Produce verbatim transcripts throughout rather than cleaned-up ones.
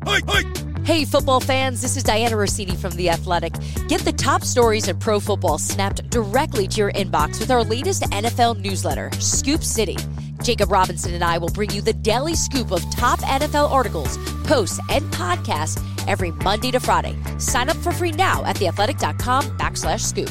Hey, football fans, this is Diana Rossini from The Athletic. Get the top stories in pro football snapped directly to your inbox with our latest N F L newsletter, Scoop City. Jacob Robinson and I will bring you the daily scoop of top N F L articles, posts, and podcasts every Monday to Friday. Sign up for free now at theathletic.com backslash scoop.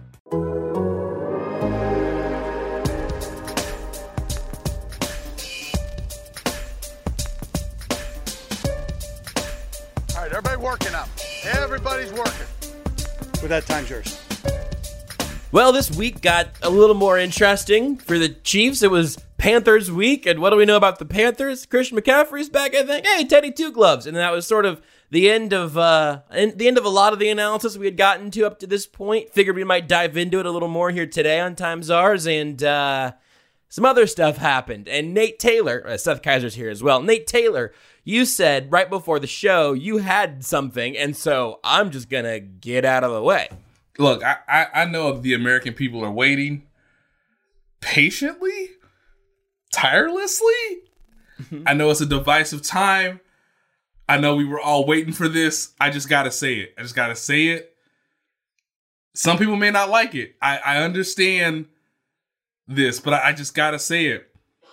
All right, everybody working up. Everybody's working. With that, time's yours. Well, this week got a little more interesting. For the Chiefs, it was Panthers week, and what do we know about the Panthers? Christian McCaffrey's back, I think. Hey, Teddy Two Gloves, and that was sort of the end of uh, the end of a lot of the analysis we had gotten to up to this point. Figured we might dive into it a little more here today on Times Ours, and uh, some other stuff happened. And Nate Taylor, uh, Seth Kaiser's here as well. Nate Taylor, you said right before the show you had something, and so I'm just gonna get out of the way. Look, I, I, I know the American people are waiting patiently, tirelessly. Mm-hmm. I know it's a divisive time. I know we were all waiting for this. I just got to say it. I just got to say it. Some people may not like it. I, I understand this, but I, I just got to say it.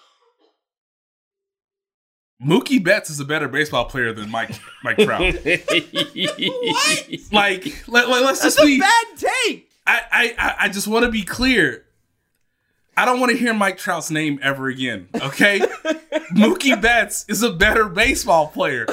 Mookie Betts is a better baseball player than Mike Mike Trout. What? Like, let, let, let's That's just be. a bad take. I, I, I just want to be clear. I don't want to hear Mike Trout's name ever again. Okay, Mookie Betts is a better baseball player.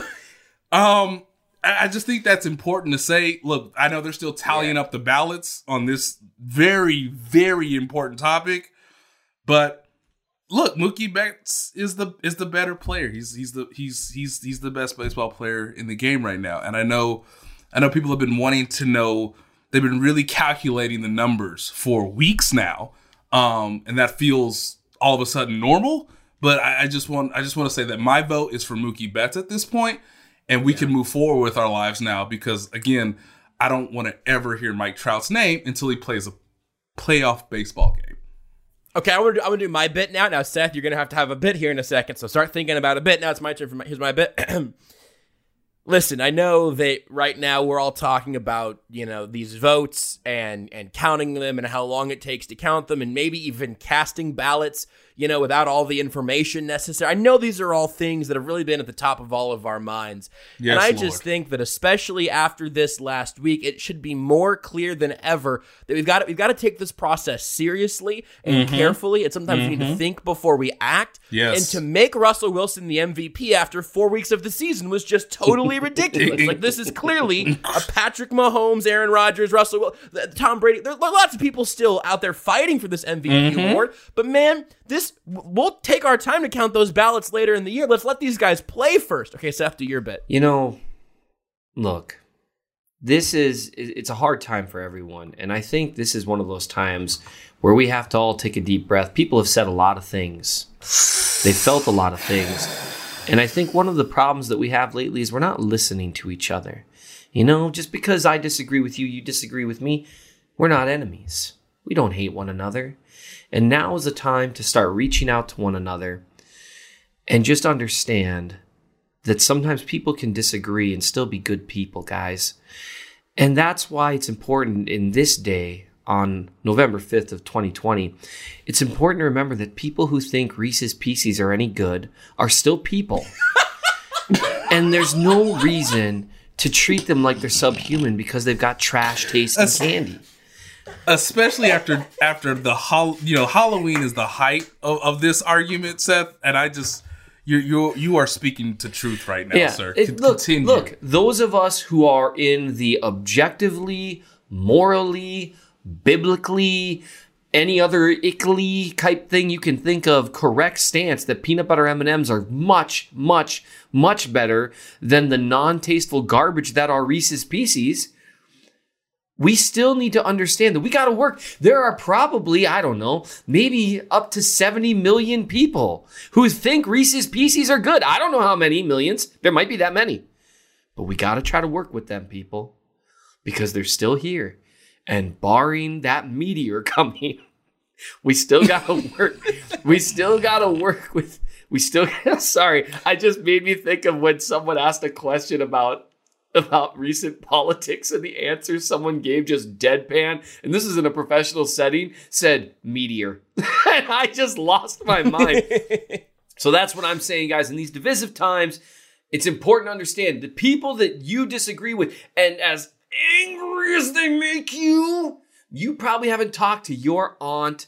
Um, I, I just think that's important to say. Look, I know they're still tallying yeah. up the ballots on this very, very important topic, but. Look, Mookie Betts is the is the better player. He's he's the he's he's he's the best baseball player in the game right now. And I know I know people have been wanting to know. They've been really calculating the numbers for weeks now, um, and that feels all of a sudden normal. But I, I just want I just want to say that my vote is for Mookie Betts at this point, and we yeah. can move forward with our lives now. Because again, I don't want to ever hear Mike Trout's name until he plays a playoff baseball game. Okay, I'm gonna, do, I'm gonna do my bit now. Now, Seth, you're gonna have to have a bit here in a second, so start thinking about a bit. Now it's my turn. For my, here's my bit. Listen, I know that right now we're all talking about, you know, these votes and and counting them and how long it takes to count them and maybe even casting ballots, you know, without all the information necessary. I know these are all things that have really been at the top of all of our minds. Yes, and I Lord. just think that especially after this last week, it should be more clear than ever that we've got to, we've got to take this process seriously and mm-hmm. carefully. And sometimes mm-hmm. we need to think before we act. Yes. And to make Russell Wilson the M V P after four weeks of the season was just totally ridiculous. Like, this is clearly a Patrick Mahomes, Aaron Rodgers, Russell Wilson, Tom Brady. There are lots of people still out there fighting for this M V P mm-hmm. award. But man, this we'll take our time to count those ballots later in the year. Let's let these guys play first. Okay, Seth, do your bit. You know, look, this is it's a hard time for everyone. And I think this is one of those times where we have to all take a deep breath. People have said a lot of things. They felt a lot of things. And I think one of the problems that we have lately is we're not listening to each other. You know, just because I disagree with you, you disagree with me, we're not enemies. We don't hate one another. And now is the time to start reaching out to one another and just understand that sometimes people can disagree and still be good people, guys. And that's why it's important in this day on November fifth of twenty twenty, it's important to remember that people who think Reese's Pieces are any good are still people. And there's no reason to treat them like they're subhuman because they've got trash taste in candy. Especially after after the hol- you know Halloween is the height of, of this argument, Seth, and I just you you you are speaking to truth right now, yeah, sir. It, look, Continue. look, those of us who are in the objectively, morally, biblically, any other ickly type thing you can think of, correct stance that peanut butter M and M's are much, much, much better than the non-tasteful garbage that are Reese's Pieces. We still need to understand that we got to work. There are probably, I don't know, maybe up to seventy million people who think Reese's Pieces are good. I don't know how many millions. There might be that many. But we got to try to work with them, people, because they're still here. And barring that meteor coming, we still got to work. We still got to work with We still, sorry, I just made me think of when someone asked a question about about recent politics and the answer someone gave just deadpan, and this is in a professional setting, said meteor. And I just lost my mind. So that's what I'm saying, guys. In these divisive times, it's important to understand the people that you disagree with, and as angry as they make you, you probably haven't talked to your aunt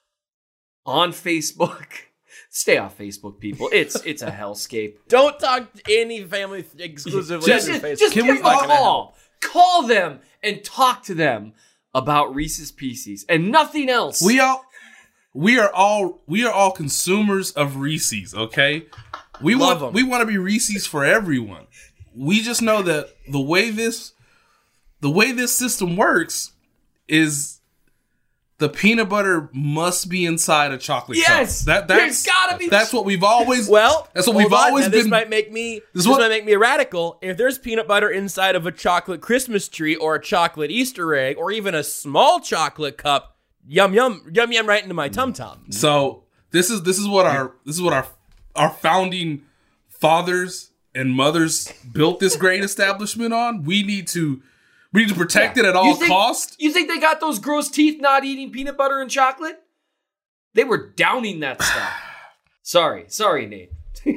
on Facebook. Stay off Facebook, people. It's it's a hellscape. Don't talk to any family exclusively Just, on Facebook. just Can give we them a all- call. Call them and talk to them about Reese's Pieces and nothing else. We all we are all we are all consumers of Reese's, okay? We Love want 'em. we want to be Reese's for everyone. We just know that the way this the way this system works is the peanut butter must be inside a chocolate Yes! cup. That There's that's gotta be- that's what we've always Well, that's what hold we've on. always Now, been. This might make me. This, is what- might make me a radical. If there's peanut butter inside of a chocolate Christmas tree or a chocolate Easter egg or even a small chocolate cup, yum yum yum yum right into my tum tum. So this is this is what our this is what our our founding fathers and mothers built this great establishment on. We need to we need to protect it at all You think- costs. You think they got those gross teeth not eating peanut butter and chocolate? They were downing that stuff. Sorry. Sorry, Nate.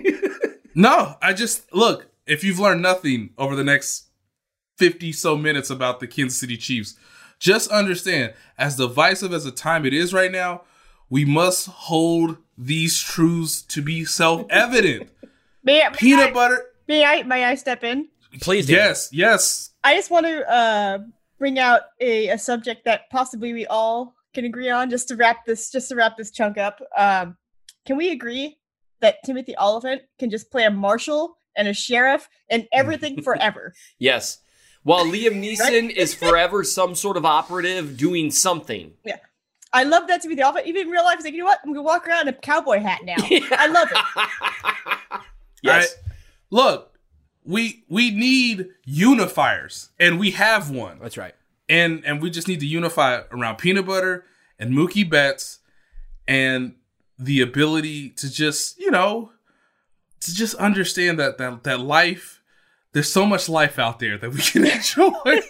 No, I just look, if you've learned nothing over the next fifty so minutes about the Kansas City Chiefs, just understand, as divisive as the time it is right now, we must hold these truths to be self-evident. May I, Peanut may I, butter, May I? May I step in? Please do. yes, yes. I just want to uh, bring out a, a subject that possibly we all can agree on, just to wrap this, just to wrap this chunk up. Um, can we agree that Timothy Oliphant can just play a marshal and a sheriff and everything forever? Yes. While Liam Neeson is forever some sort of operative doing something. I love that Timothy Oliphant. Even in real life, he's like, you know what? I'm gonna walk around in a cowboy hat now. I love it. Yes. I- look, we we need unifiers, and we have one. That's right. And and we just need to unify around peanut butter and Mookie Betts and the ability to just, you know, to just understand that that that life, there's so much life out there that we can enjoy.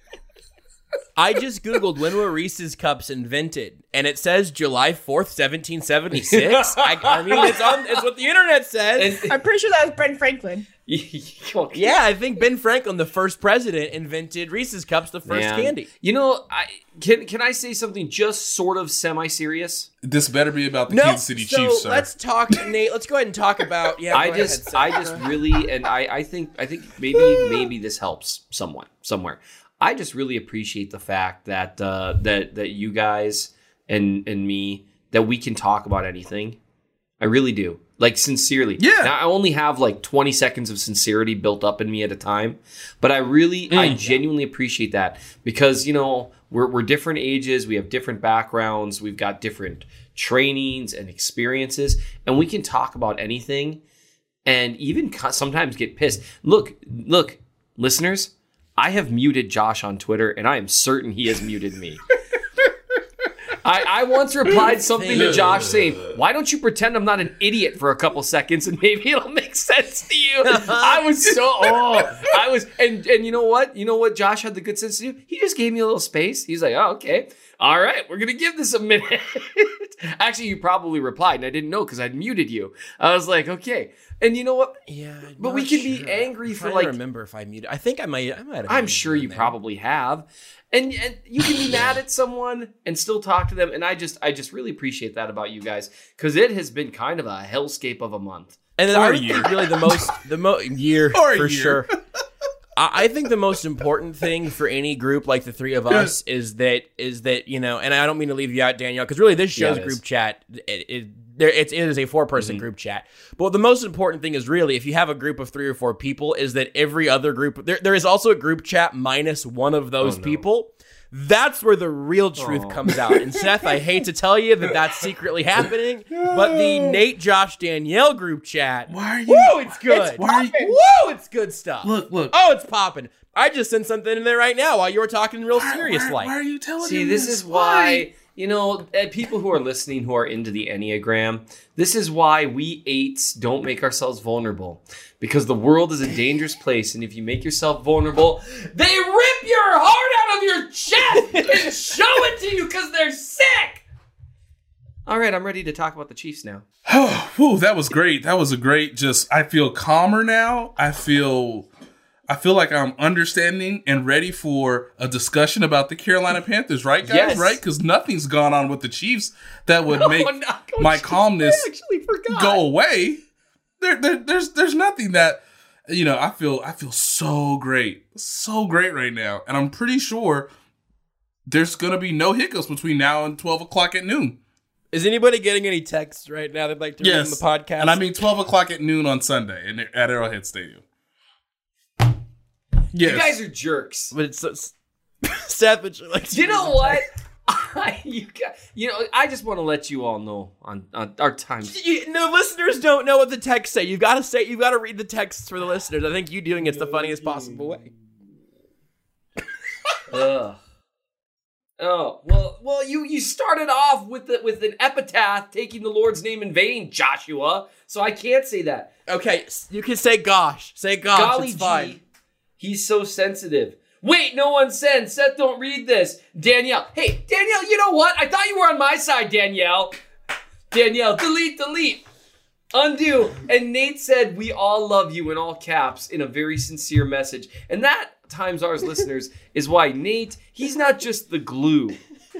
I just Googled when were Reese's Cups invented, and it says July fourth, seventeen seventy-six. I, I mean, it's on. It's what the internet says. And- I'm pretty sure that was Ben Franklin. Yeah, I think Ben Franklin, the first president, invented Reese's Cups, the first Man. candy. You know, I can can I say something just sort of semi-serious? This better be about the No, Kansas City so Chiefs, sir. let's talk, Nate. Let's go ahead and talk about. Yeah, I go ahead, just Seth. I just really and I I think I think maybe maybe this helps someone somewhere. I just really appreciate the fact that uh, that that you guys and and me that we can talk about anything. I really do. Like, sincerely. Yeah. Now, I only have like twenty seconds of sincerity built up in me at a time, but I really, I genuinely appreciate that because, you know, we're, we're different ages. We have different backgrounds. We've got different trainings and experiences, and we can talk about anything and even co- sometimes get pissed. Look, look, listeners, I have muted Josh on Twitter, and I am certain he has muted me. I, I once replied something to Josh saying, why don't you pretend I'm not an idiot for a couple seconds and maybe it'll make sense to you? I was so, oh, I was, and, and you know what? You know what Josh had the good sense to do? He just gave me a little space. He's like, oh, okay. All right, we're going to give this a minute. Actually, you probably replied, and I didn't know because I'd muted you. I was like, okay. And you know what? Yeah, But not we can be sure. angry I'm for, trying like- to remember if I muted. I think I might. I might have. I'm muted sure you there. probably have. And and you can be mad at someone and still talk to them. And I just I just really appreciate that about you guys because it has been kind of a hellscape of a month. And then Or I a would year. think really the most the mo year Or a for year. sure. I, I think the most important thing for any group like the three of us is that is that you know, and I don't mean to leave you out, Danielle, because really this show's Yeah, it is. group chat it, it, there it's, it is a four person group chat. But the most important thing is really if you have a group of three or four people, is that every other group there there is also a group chat minus one of those Oh, no. people. That's where the real truth Oh. comes out. And Seth, I hate to tell you that that's secretly happening, but the Nate, Josh, Danielle group chat. Why are you? Whoa, it's good. Why are you? Whoa, it's good stuff. Look, look. Oh, it's popping. I just sent something in there right now while you were talking real Why- serious why, like. why are you telling See, him this is why You know, uh, people who are listening who are into the Enneagram, this is why we eights don't make ourselves vulnerable. Because the world is a dangerous place, and if you make yourself vulnerable, they rip your heart out of your chest and show it to you because they're sick! All right, I'm ready to talk about the Chiefs now. Whew, that was great. That was a great, just, I feel calmer now. I feel... I feel like I'm understanding and ready for a discussion about the Carolina Panthers, right, guys? Yes. Right? Because nothing's gone on with the Chiefs that would make no, my calmness I actually forgot. go away. There, there, there's, there's nothing that, you know. I feel, I feel so great, so great right now, and I'm pretty sure there's gonna be no hiccups between now and twelve o'clock at noon. Is anybody getting any texts right now that'd like to read on the podcast? And I mean twelve o'clock at noon on Sunday in, at Arrowhead Stadium. Yes. You guys are jerks. But it's so, Seth, would you like to You read know the what? text? I, you, got, you know, I just want to let you all know on, on our time. You, no, listeners don't know what the texts say. You've got to say, you've got to read the texts for the listeners. I think you doing it's the funniest possible way. Ugh. Oh well, well, you you started off with the, with an epitaph taking the Lord's name in vain, Joshua. So I can't say that. Okay, you can say gosh. Say gosh. Golly it's fine. gee, he's so sensitive. Wait, no one sent. Seth, don't read this. Danielle. Hey, Danielle, you know what? I thought you were on my side, Danielle. Danielle, delete, delete. Undo. And Nate said, we all love you in all caps in a very sincere message. And that, times ours listeners, is why Nate, he's not just the glue.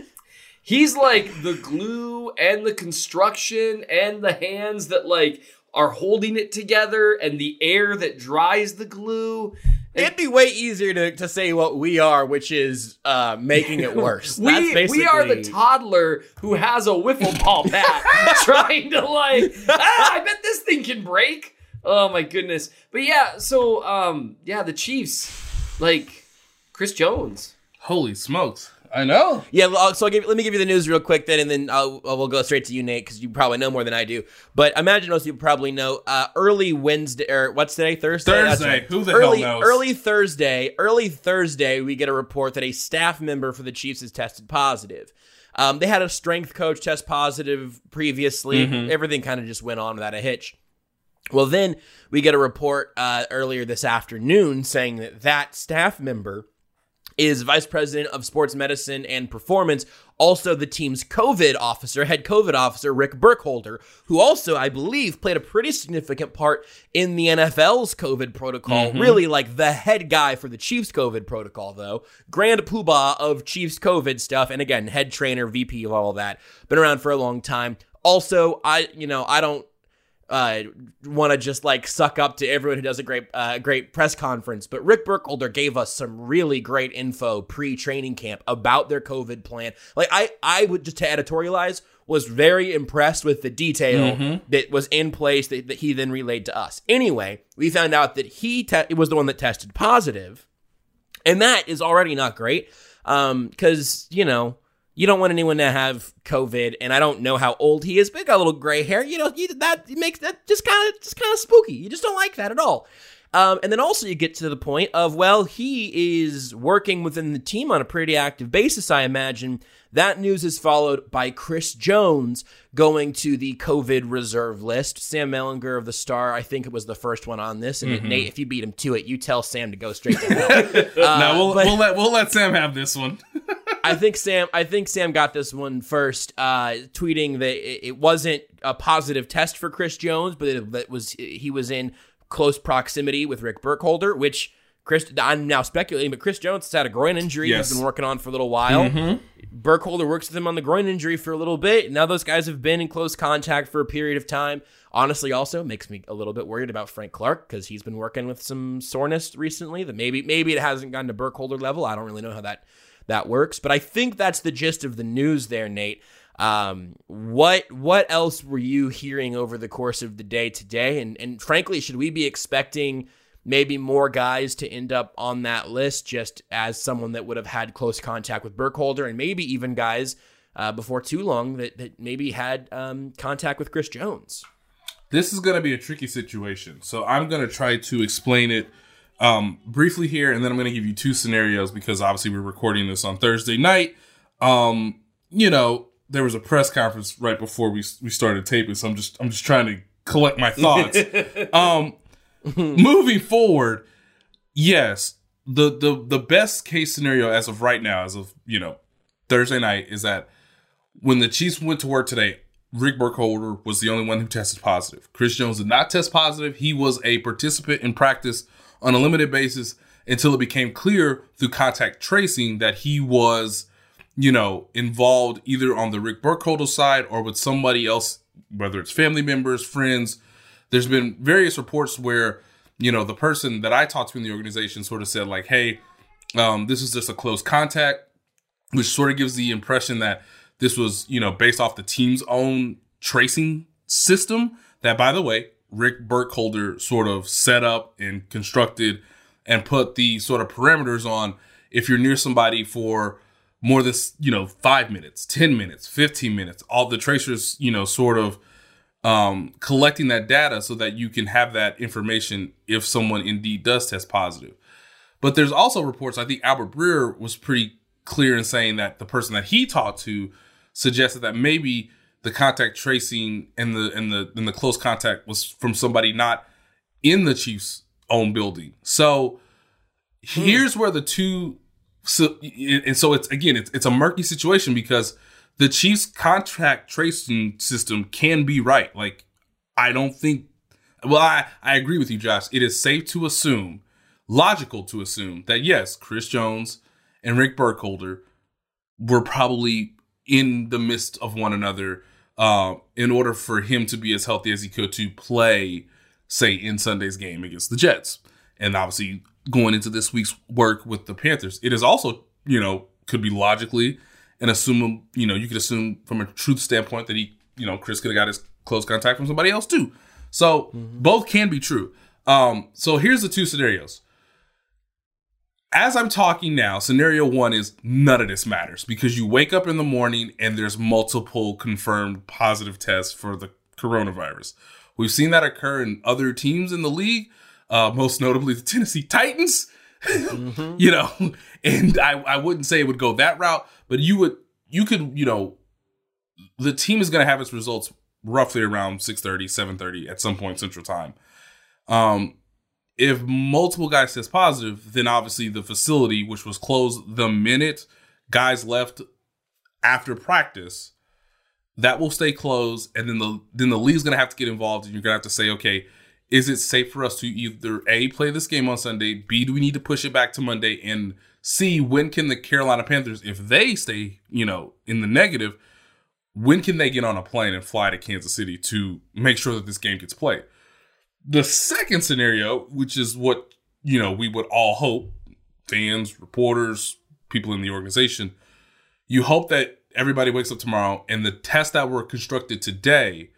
He's like the glue and the construction and the hands that like are holding it together and the air that dries the glue. It'd be way easier to, to say what we are, which is uh, making it worse. we That's basically... we are the toddler who has a wiffle ball bat trying to like, ah, I bet this thing can break. Oh my goodness. But yeah, so um, yeah, the Chiefs, like Chris Jones. Holy smokes. I know. Yeah, so I'll give, let me give you the news real quick then, and then I'll, we'll go straight to you, Nate, because you probably know more than I do. But I imagine most people probably know uh, early Wednesday, or what's today, Thursday? Thursday. That's right. Who the early, hell knows? Early Thursday, early Thursday, we get a report that a staff member for the Chiefs has tested positive. Um, they had a strength coach test positive previously. Mm-hmm. Everything kind of just went on without a hitch. Well, then we get a report uh, earlier this afternoon saying that that staff member is vice president of sports medicine and performance, also the team's COVID officer, head COVID officer, Rick Burkholder, who also, I believe, played a pretty significant part in the N F L's COVID protocol, mm-hmm. really like the head guy for the Chiefs COVID protocol, though. Grand poobah of Chiefs COVID stuff, and again, head trainer, V P of all of that. Been around for a long time. Also, I, you know, I don't Uh, want to just like suck up to everyone who does a great, uh, great press conference. But Rick Burkholder gave us some really great info pre-training camp about their COVID plan. Like I, I would just to editorialize was very impressed with the detail mm-hmm. that was in place that, that he then relayed to us. Anyway, we found out that he te- was the one that tested positive, and that is already not great. Um, because you know. You don't want anyone to have COVID, and I don't know how old he is, but he got a little gray hair. You know, you, that makes that just kind of just kind of spooky. You just don't like that at all. Um, and then also you get to the point of, well, he is working within the team on a pretty active basis, I imagine. That news is followed by Chris Jones going to the COVID reserve list. Sam Mellinger of the Star, I think it was the first one on this. And mm-hmm. Nate, if you beat him to it, you tell Sam to go straight to hell. uh, no, we'll, but, we'll let we'll let Sam have this one. I think Sam. I think Sam got this one first, uh, tweeting that it wasn't a positive test for Chris Jones, but it, it was he was in close proximity with Rick Burkholder, which Chris. I'm now speculating, but Chris Jones has had a groin injury yes. he's been working on for a little while. Mm-hmm. Burkholder works with him on the groin injury for a little bit. Now those guys have been in close contact for a period of time. Honestly, also makes me a little bit worried about Frank Clark because he's been working with some soreness recently. That maybe maybe it hasn't gotten to Burkholder level. I don't really know how that. that works. But I think that's the gist of the news there, Nate. Um, what what else were you hearing over the course of the day today? And and frankly, should we be expecting maybe more guys to end up on that list just as someone that would have had close contact with Burkholder, and maybe even guys uh, before too long that, that maybe had um, contact with Chris Jones? This is going to be a tricky situation. So I'm going to try to explain it Um, briefly here, and then I'm going to give you two scenarios because obviously we're recording this on Thursday night. Um, you know, there was a press conference right before we we started taping, so I'm just I'm just trying to collect my thoughts. um, moving forward, yes, the the the best case scenario as of right now, as of you know Thursday night, is that when the Chiefs went to work today, Rick Burkholder was the only one who tested positive. Chris Jones did not test positive. He was a participant in practice on a limited basis until it became clear through contact tracing that he was, you know, involved either on the Rick Burkholder side or with somebody else, whether it's family members, friends. There's been various reports where, you know, the person that I talked to in the organization sort of said like, hey, um, this is just a close contact, which sort of gives the impression that this was, you know, based off the team's own tracing system that, by the way, Rick Burkholder sort of set up and constructed and put the sort of parameters on. If you're near somebody for more than, you know, five minutes, ten minutes, fifteen minutes, all the tracers, you know, sort of um, collecting that data so that you can have that information if someone indeed does test positive. But there's also reports, I think Albert Breer was pretty clear in saying that the person that he talked to suggested that maybe the contact tracing and the and the and the close contact was from somebody not in the Chiefs' own building. So here's hmm. where the two, so and so it's again it's it's a murky situation because the Chiefs' contact tracing system can be right. Like I don't think, well I I agree with you, Josh. It is safe to assume, logical to assume that yes, Chris Jones and Rick Burkholder were probably in the midst of one another uh, in order for him to be as healthy as he could to play, say, in Sunday's game against the Jets. And obviously going into this week's work with the Panthers. It is also, you know, could be logically and assume, you know, you could assume from a truth standpoint that he, you know, Chris could have got his close contact from somebody else too. So mm-hmm. both can be true. Um, so here's the two scenarios. As I'm talking now, scenario one is none of this matters because you wake up in the morning and there's multiple confirmed positive tests for the coronavirus. We've seen that occur in other teams in the league, uh, most notably the Tennessee Titans. Mm-hmm. You know, and I, I wouldn't say it would go that route, but you would, you could, you know, the team is going to have its results roughly around six thirty, seven thirty at some point Central Time. Um, If multiple guys test positive, then obviously the facility, which was closed the minute guys left after practice, that will stay closed. And then the then the league's going to have to get involved. And you're going to have to say, okay, is it safe for us to either A, play this game on Sunday, B, do we need to push it back to Monday, and C, when can the Carolina Panthers, if they stay, you know, in the negative, when can they get on a plane and fly to Kansas City to make sure that this game gets played? The second scenario, which is what, you know, we would all hope, fans, reporters, people in the organization, you hope that everybody wakes up tomorrow and the tests that were constructed today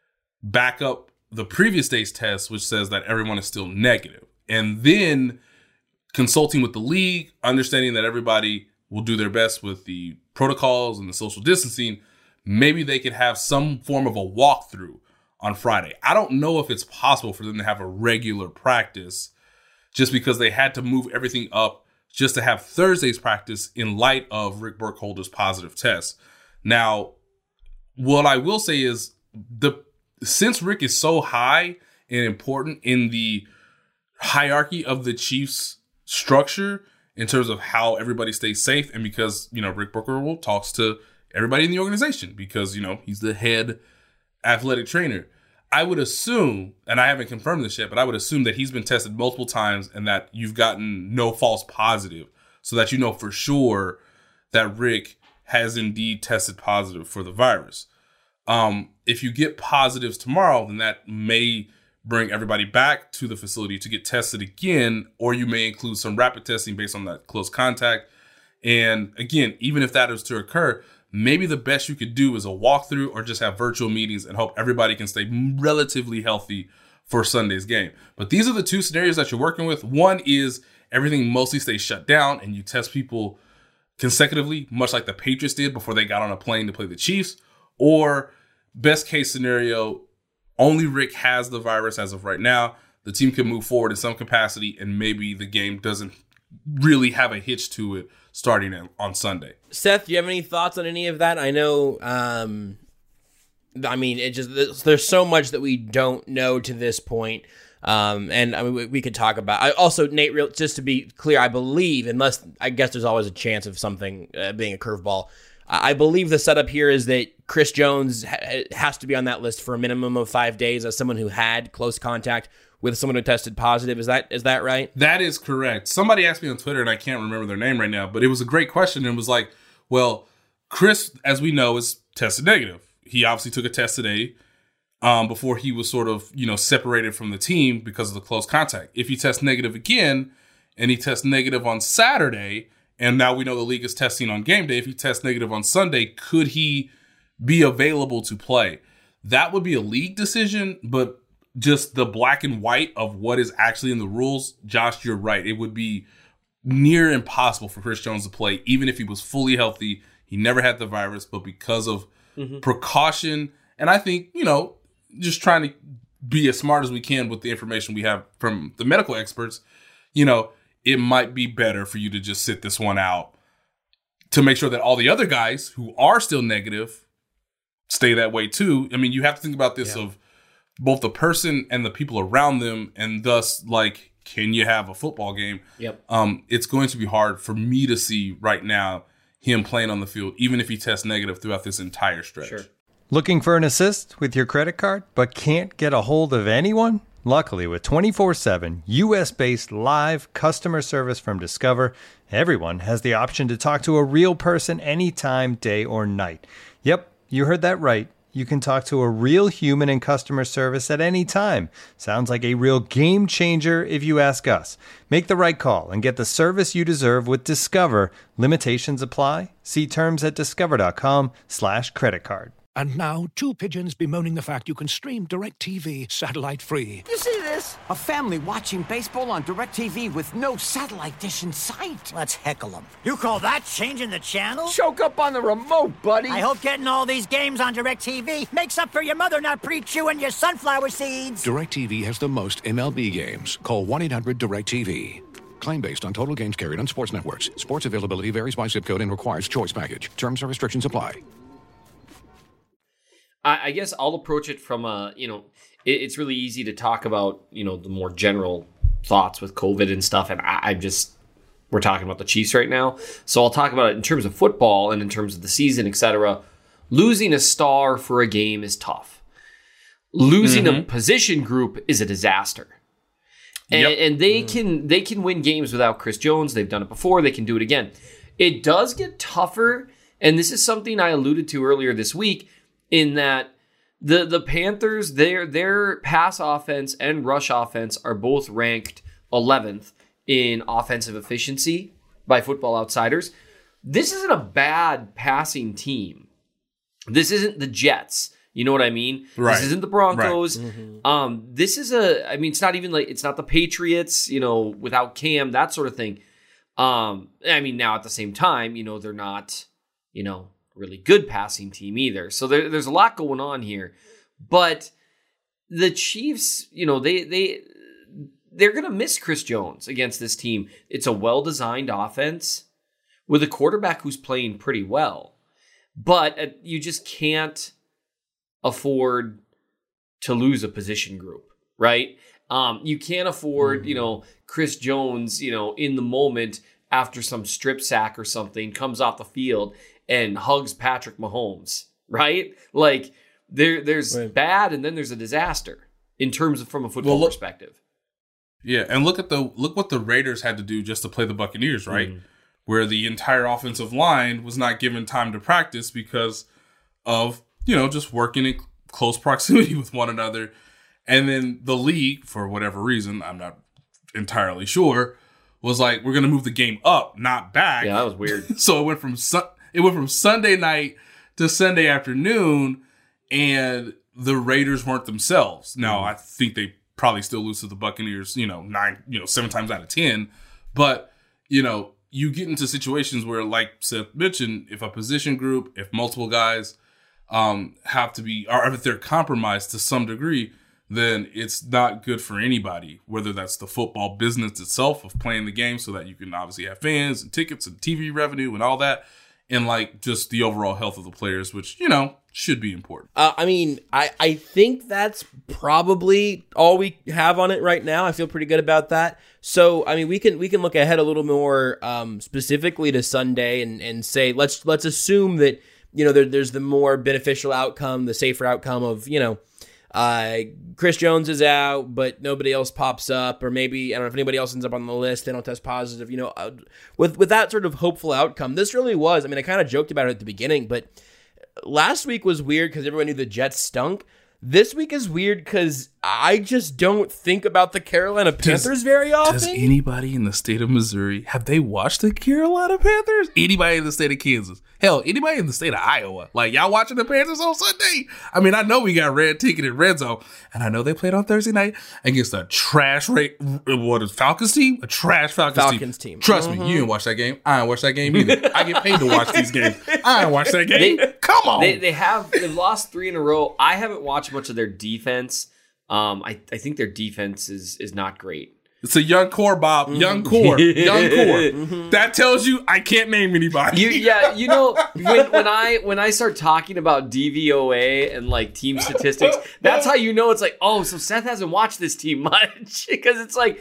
back up the previous day's test, which says that everyone is still negative. And then consulting with the league, understanding that everybody will do their best with the protocols and the social distancing, maybe they could have some form of a walkthrough on Friday. I don't know if it's possible for them to have a regular practice just because they had to move everything up just to have Thursday's practice in light of Rick Burkholder's positive test. Now, what I will say is the since Rick is so high and important in the hierarchy of the Chiefs structure in terms of how everybody stays safe, and because, you know, Rick Burkholder talks to everybody in the organization because, you know, he's the head athletic trainer, I would assume, and I haven't confirmed this yet, but I would assume that he's been tested multiple times and that you've gotten no false positive so that you know for sure that Rick has indeed tested positive for the virus. Um, if you get positives tomorrow, then that may bring everybody back to the facility to get tested again, or you may include some rapid testing based on that close contact. And again, even if that is to occur, maybe the best you could do is a walkthrough or just have virtual meetings and hope everybody can stay relatively healthy for Sunday's game. But these are the two scenarios that you're working with. One is everything mostly stays shut down and you test people consecutively, much like the Patriots did before they got on a plane to play the Chiefs. Or best case scenario, only Rick has the virus as of right now. The team can move forward in some capacity and maybe the game doesn't really have a hitch to it starting on Sunday. Seth, do you have any thoughts on any of that? I know, um, I mean, it just there's so much that we don't know to this point. Um, and I mean, we, we could talk about. I also, Nate, real, just to be clear, I believe, unless I guess there's always a chance of something uh, being a curveball. I believe the setup here is that Chris Jones ha- has to be on that list for a minimum of five days as someone who had close contact with someone who tested positive. Is that is that right? That is correct. Somebody asked me on Twitter, and I can't remember their name right now, but it was a great question. And it was like, well, Chris, as we know, is tested negative. He obviously took a test today um, before he was sort of, you know, separated from the team because of the close contact. If he tests negative again, and he tests negative on Saturday, and now we know the league is testing on game day. If he tests negative on Sunday, could he be available to play? That would be a league decision, but just the black and white of what is actually in the rules, Josh, you're right. It would be near impossible for Chris Jones to play, even if he was fully healthy. He never had the virus, but because of mm-hmm. precaution, and I think, you know, just trying to be as smart as we can with the information we have from the medical experts, you know, it might be better for you to just sit this one out to make sure that all the other guys who are still negative stay that way too. I mean, you have to think about this yeah. of both the person and the people around them, and thus, like, can you have a football game? Yep. Um, it's going to be hard for me to see right now him playing on the field, even if he tests negative throughout this entire stretch. Sure. Looking for an assist with your credit card, but can't get a hold of anyone? Luckily, with twenty-four seven U S-based live customer service from Discover, everyone has the option to talk to a real person anytime, day or night. Yep, you heard that right. You can talk to a real human in customer service at any time. Sounds like a real game changer if you ask us. Make the right call and get the service you deserve with Discover. Limitations apply. See terms at discover.com slash credit card. And now, two pigeons bemoaning the fact you can stream DirecTV satellite-free. You see this? A family watching baseball on DirecTV with no satellite dish in sight. Let's heckle them. You call that changing the channel? Choke up on the remote, buddy. I hope getting all these games on DirecTV makes up for your mother not pre-chewing your sunflower seeds. DirecTV has the most M L B games. Call one eight hundred direct T V. Claim based on total games carried on sports networks. Sports availability varies by zip code and requires choice package. Terms and restrictions apply. I guess I'll approach it from a, you know, it, it's really easy to talk about, you know, the more general thoughts with COVID and stuff. And I, I just, we're talking about the Chiefs right now. So I'll talk about it in terms of football and in terms of the season, et cetera. Losing a star for a game is tough. Losing mm-hmm. a position group is a disaster. And, yep. and they mm. can they can win games without Chris Jones. They've done it before. They can do it again. It does get tougher. And this is something I alluded to earlier this week, in that the the Panthers, their their pass offense and rush offense are both ranked eleventh in offensive efficiency by Football Outsiders. This isn't a bad passing team. This isn't the Jets. You know what I mean? Right. This isn't the Broncos. Right. Mm-hmm. Um, this is a, I mean, it's not even like, it's not the Patriots, you know, without Cam, that sort of thing. Um, I mean, now at the same time, you know, they're not, you know, really good passing team either. So there, there's a lot going on here. But the Chiefs, you know, they they they're going to miss Chris Jones against this team. It's a well-designed offense with a quarterback who's playing pretty well. But uh, you just can't afford to lose a position group, right? Um, you can't afford, you know, Chris Jones, you know, in the moment after some strip sack or something comes off the field and hugs Patrick Mahomes, right? Like there, there's right. bad, and then there's a disaster in terms of from a football well, look, perspective. Yeah, and look at the look what the Raiders had to do just to play the Buccaneers, right? Mm. Where the entire offensive line was not given time to practice because of, you know, just working in close proximity with one another. And then the league, for whatever reason, I'm not entirely sure, was like, we're going to move the game up, not back. Yeah, that was weird. So it went from su- it went from Sunday night to Sunday afternoon, and the Raiders weren't themselves. Now, I think they probably still lose to the Buccaneers, you know, nine, you know, seven times out of ten. But, you know, you get into situations where, like Seth mentioned, if a position group, if multiple guys um, have to be, or if they're compromised to some degree, then it's not good for anybody, whether that's the football business itself of playing the game so that you can obviously have fans and tickets and T V revenue and all that, and like just the overall health of the players, which, you know, should be important. Uh, I mean, I, I think that's probably all we have on it right now. I feel pretty good about that. So, I mean, we can we can look ahead a little more um, specifically to Sunday and, and say, let's let's assume that, you know, there, there's the more beneficial outcome, the safer outcome of, you know, Uh, Chris Jones is out, but nobody else pops up, or maybe, I don't know if anybody else ends up on the list, they don't test positive, you know, uh, with, with that sort of hopeful outcome. This really was, I mean, I kind of joked about it at the beginning, but last week was weird because everyone knew the Jets stunk. This week is weird because I just don't think about the Carolina Panthers does, very often. Does anybody in the state of Missouri, have they watched the Carolina Panthers? Anybody in the state of Kansas? Hell, anybody in the state of Iowa? Like, y'all watching the Panthers on Sunday? I mean, I know we got red ticket in red zone, and I know they played on Thursday night against a trash rate. What is Falcons team? A trash Falcons, Falcons team. team. Trust mm-hmm. me, you didn't watch that game. I didn't watch that game either. I get paid to watch these games. I didn't watch that game. They, Come on. They, they have they've lost three in a row. I haven't watched much of their defense. Um, I, I think their defense is is not great. It's a young core, Bob. Young core. Young core. That tells you I can't name anybody. You, yeah, you know, when, when I when I start talking about D V O A and like team statistics, that's how you know it's like, oh, so Seth hasn't watched this team much. Because it's like,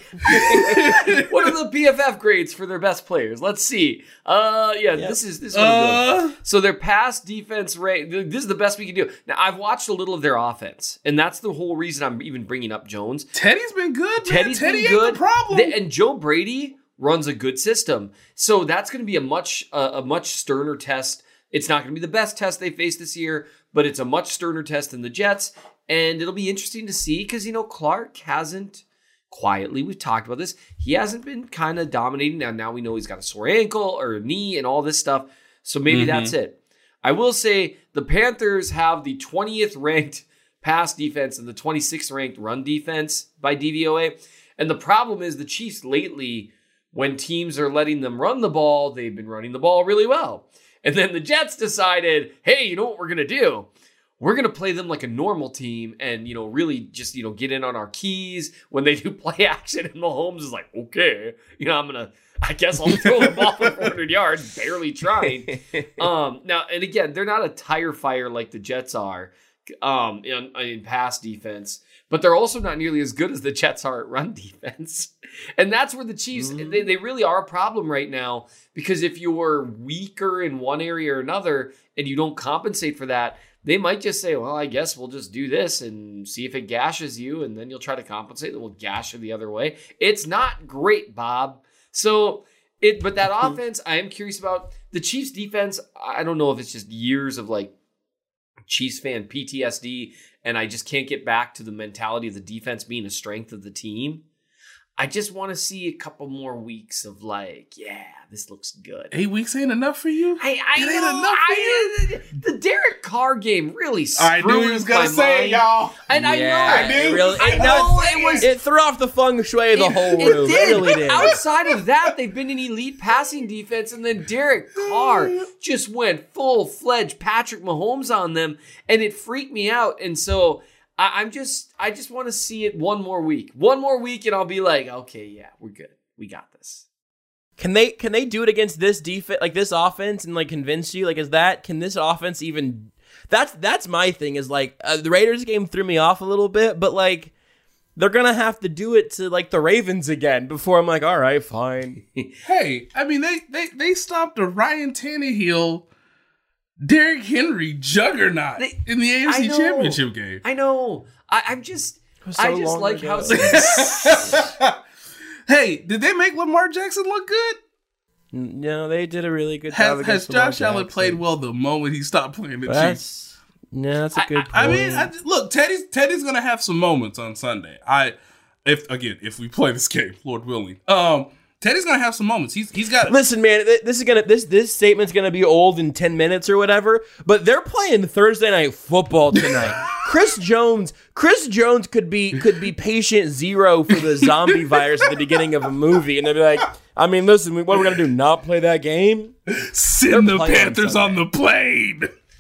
what are the P F F grades for their best players? Let's see. Uh, yeah, yep. this is this is what I'm doing. So their pass defense rate, this is the best we can do. Now, I've watched a little of their offense, and that's the whole reason I'm even bringing up Jones. Teddy's been good, man. Teddy's Teddy been good. The problem. And Joe Brady runs a good system. So that's going to be a much uh, a much sterner test. It's not going to be the best test they face this year, but it's a much sterner test than the Jets. And it'll be interesting to see because, you know, Clark hasn't quietly, we've talked about this, he hasn't been kind of dominating. Now, now we know he's got a sore ankle or a knee and all this stuff. So maybe mm-hmm. that's it. I will say the Panthers have the twentieth ranked pass defense and the twenty-sixth ranked run defense by D V O A. And the problem is the Chiefs lately, when teams are letting them run the ball, they've been running the ball really well. And then the Jets decided, hey, you know what we're going to do? We're going to play them like a normal team and, you know, really just, you know, get in on our keys when they do play action. And Mahomes is like, okay, you know, I'm going to, I guess I'll throw the ball for four hundred yards, barely trying. Um, now, and again, they're not a tire fire like the Jets are um, in, in pass defense. But they're also not nearly as good as the Jets are at run defense. And that's where the Chiefs, mm-hmm. they, they really are a problem right now. Because if you're weaker in one area or another and you don't compensate for that, they might just say, well, I guess we'll just do this and see if it gashes you. And then you'll try to compensate and we'll gash you the other way. It's not great, Bob. So, it, but that offense, I am curious about. The Chiefs defense, I don't know if it's just years of like Chiefs fan P T S D and I just can't get back to the mentality of the defense being a strength of the team. I just want to see a couple more weeks of like, yeah, this looks good. Eight weeks ain't enough for you? I, I it know. Ain't enough for I, you? The Derek Carr game really screwed I knew he was going to say it, y'all. And yeah, I know. I knew. It, really, I it, know it was. It threw off the feng shui of the it, whole it room. Did. It really did. Outside of that, they've been an elite passing defense, and then Derek Carr just went full-fledged Patrick Mahomes on them, and it freaked me out. And so I, I'm just, I just want to see it one more week, one more week, and I'll be like, okay, yeah, we're good, we got this. Can they, can they do it against this defense, like this offense, and like convince you? Like, is that, can this offense even? That's that's my thing. Is like uh, the Raiders game threw me off a little bit, but like they're gonna have to do it to like the Ravens again before I'm like, all right, fine. Hey, I mean they they they stopped a Ryan Tannehill, Derrick Henry juggernaut they, in the A F C Championship game. I know. I, I'm just. So I just like ago. how. Hey, did they make Lamar Jackson look good? No, they did a really good has, job. Has Josh Allen played well the moment he stopped playing the that's, Chiefs? No, that's a good I, point. I mean, I, look, Teddy's Teddy's gonna have some moments on Sunday. I, if again, if we play this game, Lord willing, um, Teddy's gonna have some moments. He's he's got. Listen, man, this is gonna this this statement's gonna be old in ten minutes or whatever. But they're playing Thursday Night Football tonight. Chris Jones, Chris Jones could be could be patient zero for the zombie virus at the beginning of a movie, and they'd be like, I mean, listen, what are we gonna do? Not play that game? Send the Panthers on, on the plane.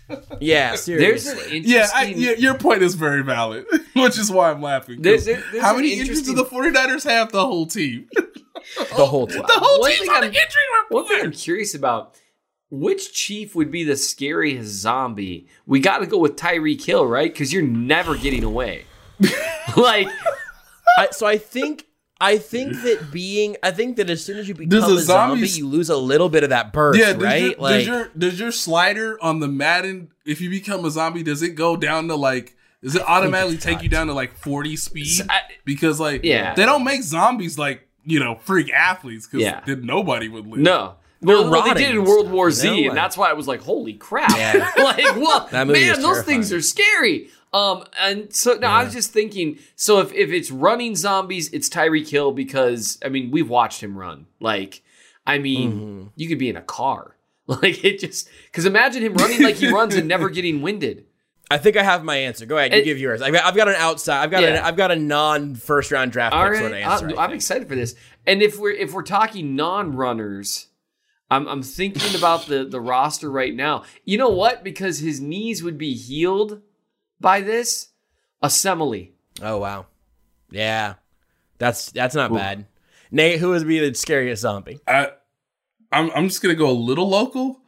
Yeah, seriously. There's an interesting... Yeah, I, yeah, your point is very valid, which is why I'm laughing. There, there, there's how an many injuries do the 49ers have? The whole team. The whole team. The whole One team's thing on the I'm- injury report. One thing I'm curious about, which Chief would be the scariest zombie? We got to go with Tyreek Hill, right? Because you're never getting away. Like, I, so I think I think that being I think that as soon as you become Does a the zombie, zombies- you lose a little bit of that burst, Yeah, does, right? your, like, does your does your slider on the Madden, if you become a zombie, does it go down to like? Does it automatically take you down to like forty speed? I- Because like, Yeah. they don't make zombies like you know freak athletes because Yeah. then nobody would live. no. They're Well, well, they rotting did in and World stuff, War you Z, know, and like- that's why I was like, holy crap. Yeah. Like, well, That movie man, was those terrifying. things are scary. Um, and so now I was just thinking, so if, if it's running zombies, it's Tyreek Hill because, I mean, we've watched him run. Like, I mean, Mm-hmm. you could be in a car. Like, it just, because imagine him running like he runs and never getting winded. I think I have my answer. Go ahead, you It- give yours. I've got, I've got an outside. I've got an, Yeah. I've got a non first round draft All pick right, sort of answer. I'm, I I'm think. excited for this. And if we're if we're talking non-runners, I'm I'm thinking about the the roster right now. You know what? Because his knees would be healed by this. Assembly. Oh wow, yeah, that's that's not bad. Nate, who would be the scariest zombie? I, I'm I'm just gonna go a little local.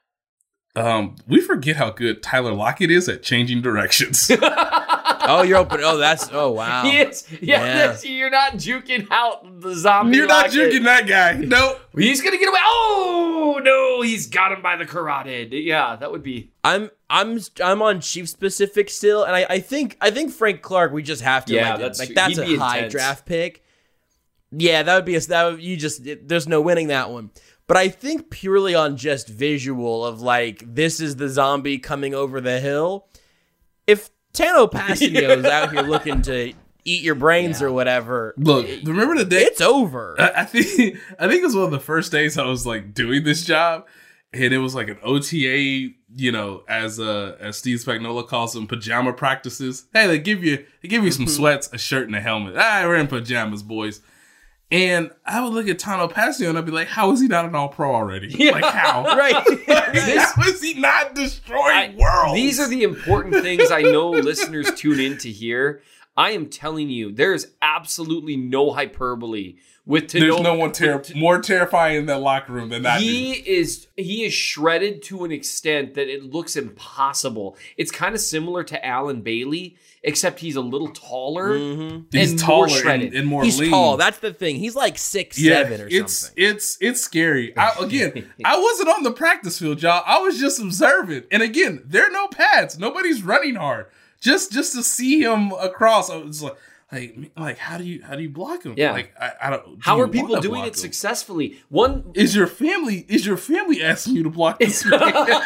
Um, we forget how good Tyler Lockett is at changing directions. Oh, you're open. Oh, that's oh wow. He is. Yeah, Yeah. that's- you're not juking out the zombie. You're not Lockett. juking that guy. Nope. He's gonna get away. Oh no, he's got him by the carotid. Yeah, that would be. I'm I'm I'm on Chief specific still, and I, I think I think Frank Clark. We just have to. Yeah, like, that's like true. that's He'd be a high intense. draft pick. Yeah, that would be a that would, you just it, there's no winning that one. But I think purely on just visual of like this is the zombie coming over the hill. If Tano Passanio's out here looking to eat your brains or whatever, Look, remember the day? it's over. I, I think I think it was one of the first days I was like doing this job, and it was like an O T A, you know, as uh as Steve Spagnuolo calls them, pajama practices. Hey, they give you they give you some sweats, a shirt, and a helmet. Ah, we're in pajamas, boys. And I would look at Tano Passanio and I'd be like, how is he not an all-pro already? Yeah. Like, how? Right. Like, how is he not destroying I- worlds? These are the important things I know listeners tune in to hear. I am telling you, there is absolutely no hyperbole with to There's know- no one ter- more terrifying in that locker room than that he dude. is he is shredded to an extent that it looks impossible. It's kind of similar to Alan Bailey, except he's a little taller and He's more taller shredded. and, and more He's lean. tall. That's the thing. He's like six seven or it's, something. It's it's scary. I, again, I wasn't on the practice field, y'all. I was just observing. And again, there are no pads. Nobody's running hard. Just just to see him across, I was like, like, like how do you how do you block him? Yeah. Like I, I don't. do How you are people wanna doing block it him? successfully? One Is your family is your family asking you to block this man?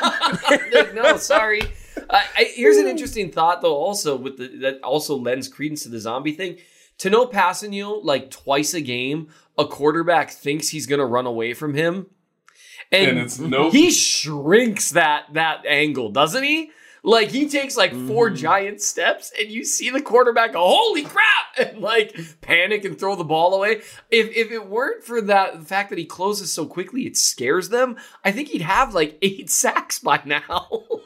Like, no, sorry. I, I, here's an interesting thought, though. Also, with the that also lends credence to the zombie thing. To know Passanio like twice a game, a quarterback thinks he's gonna run away from him, and, And it's nope. he shrinks that that angle, doesn't he? Like he takes like four Mm-hmm. giant steps, and you see the quarterback go, "Holy crap!" and like panic and throw the ball away. If if it weren't for that the fact that he closes so quickly, it scares them. I think he'd have like eight sacks by now.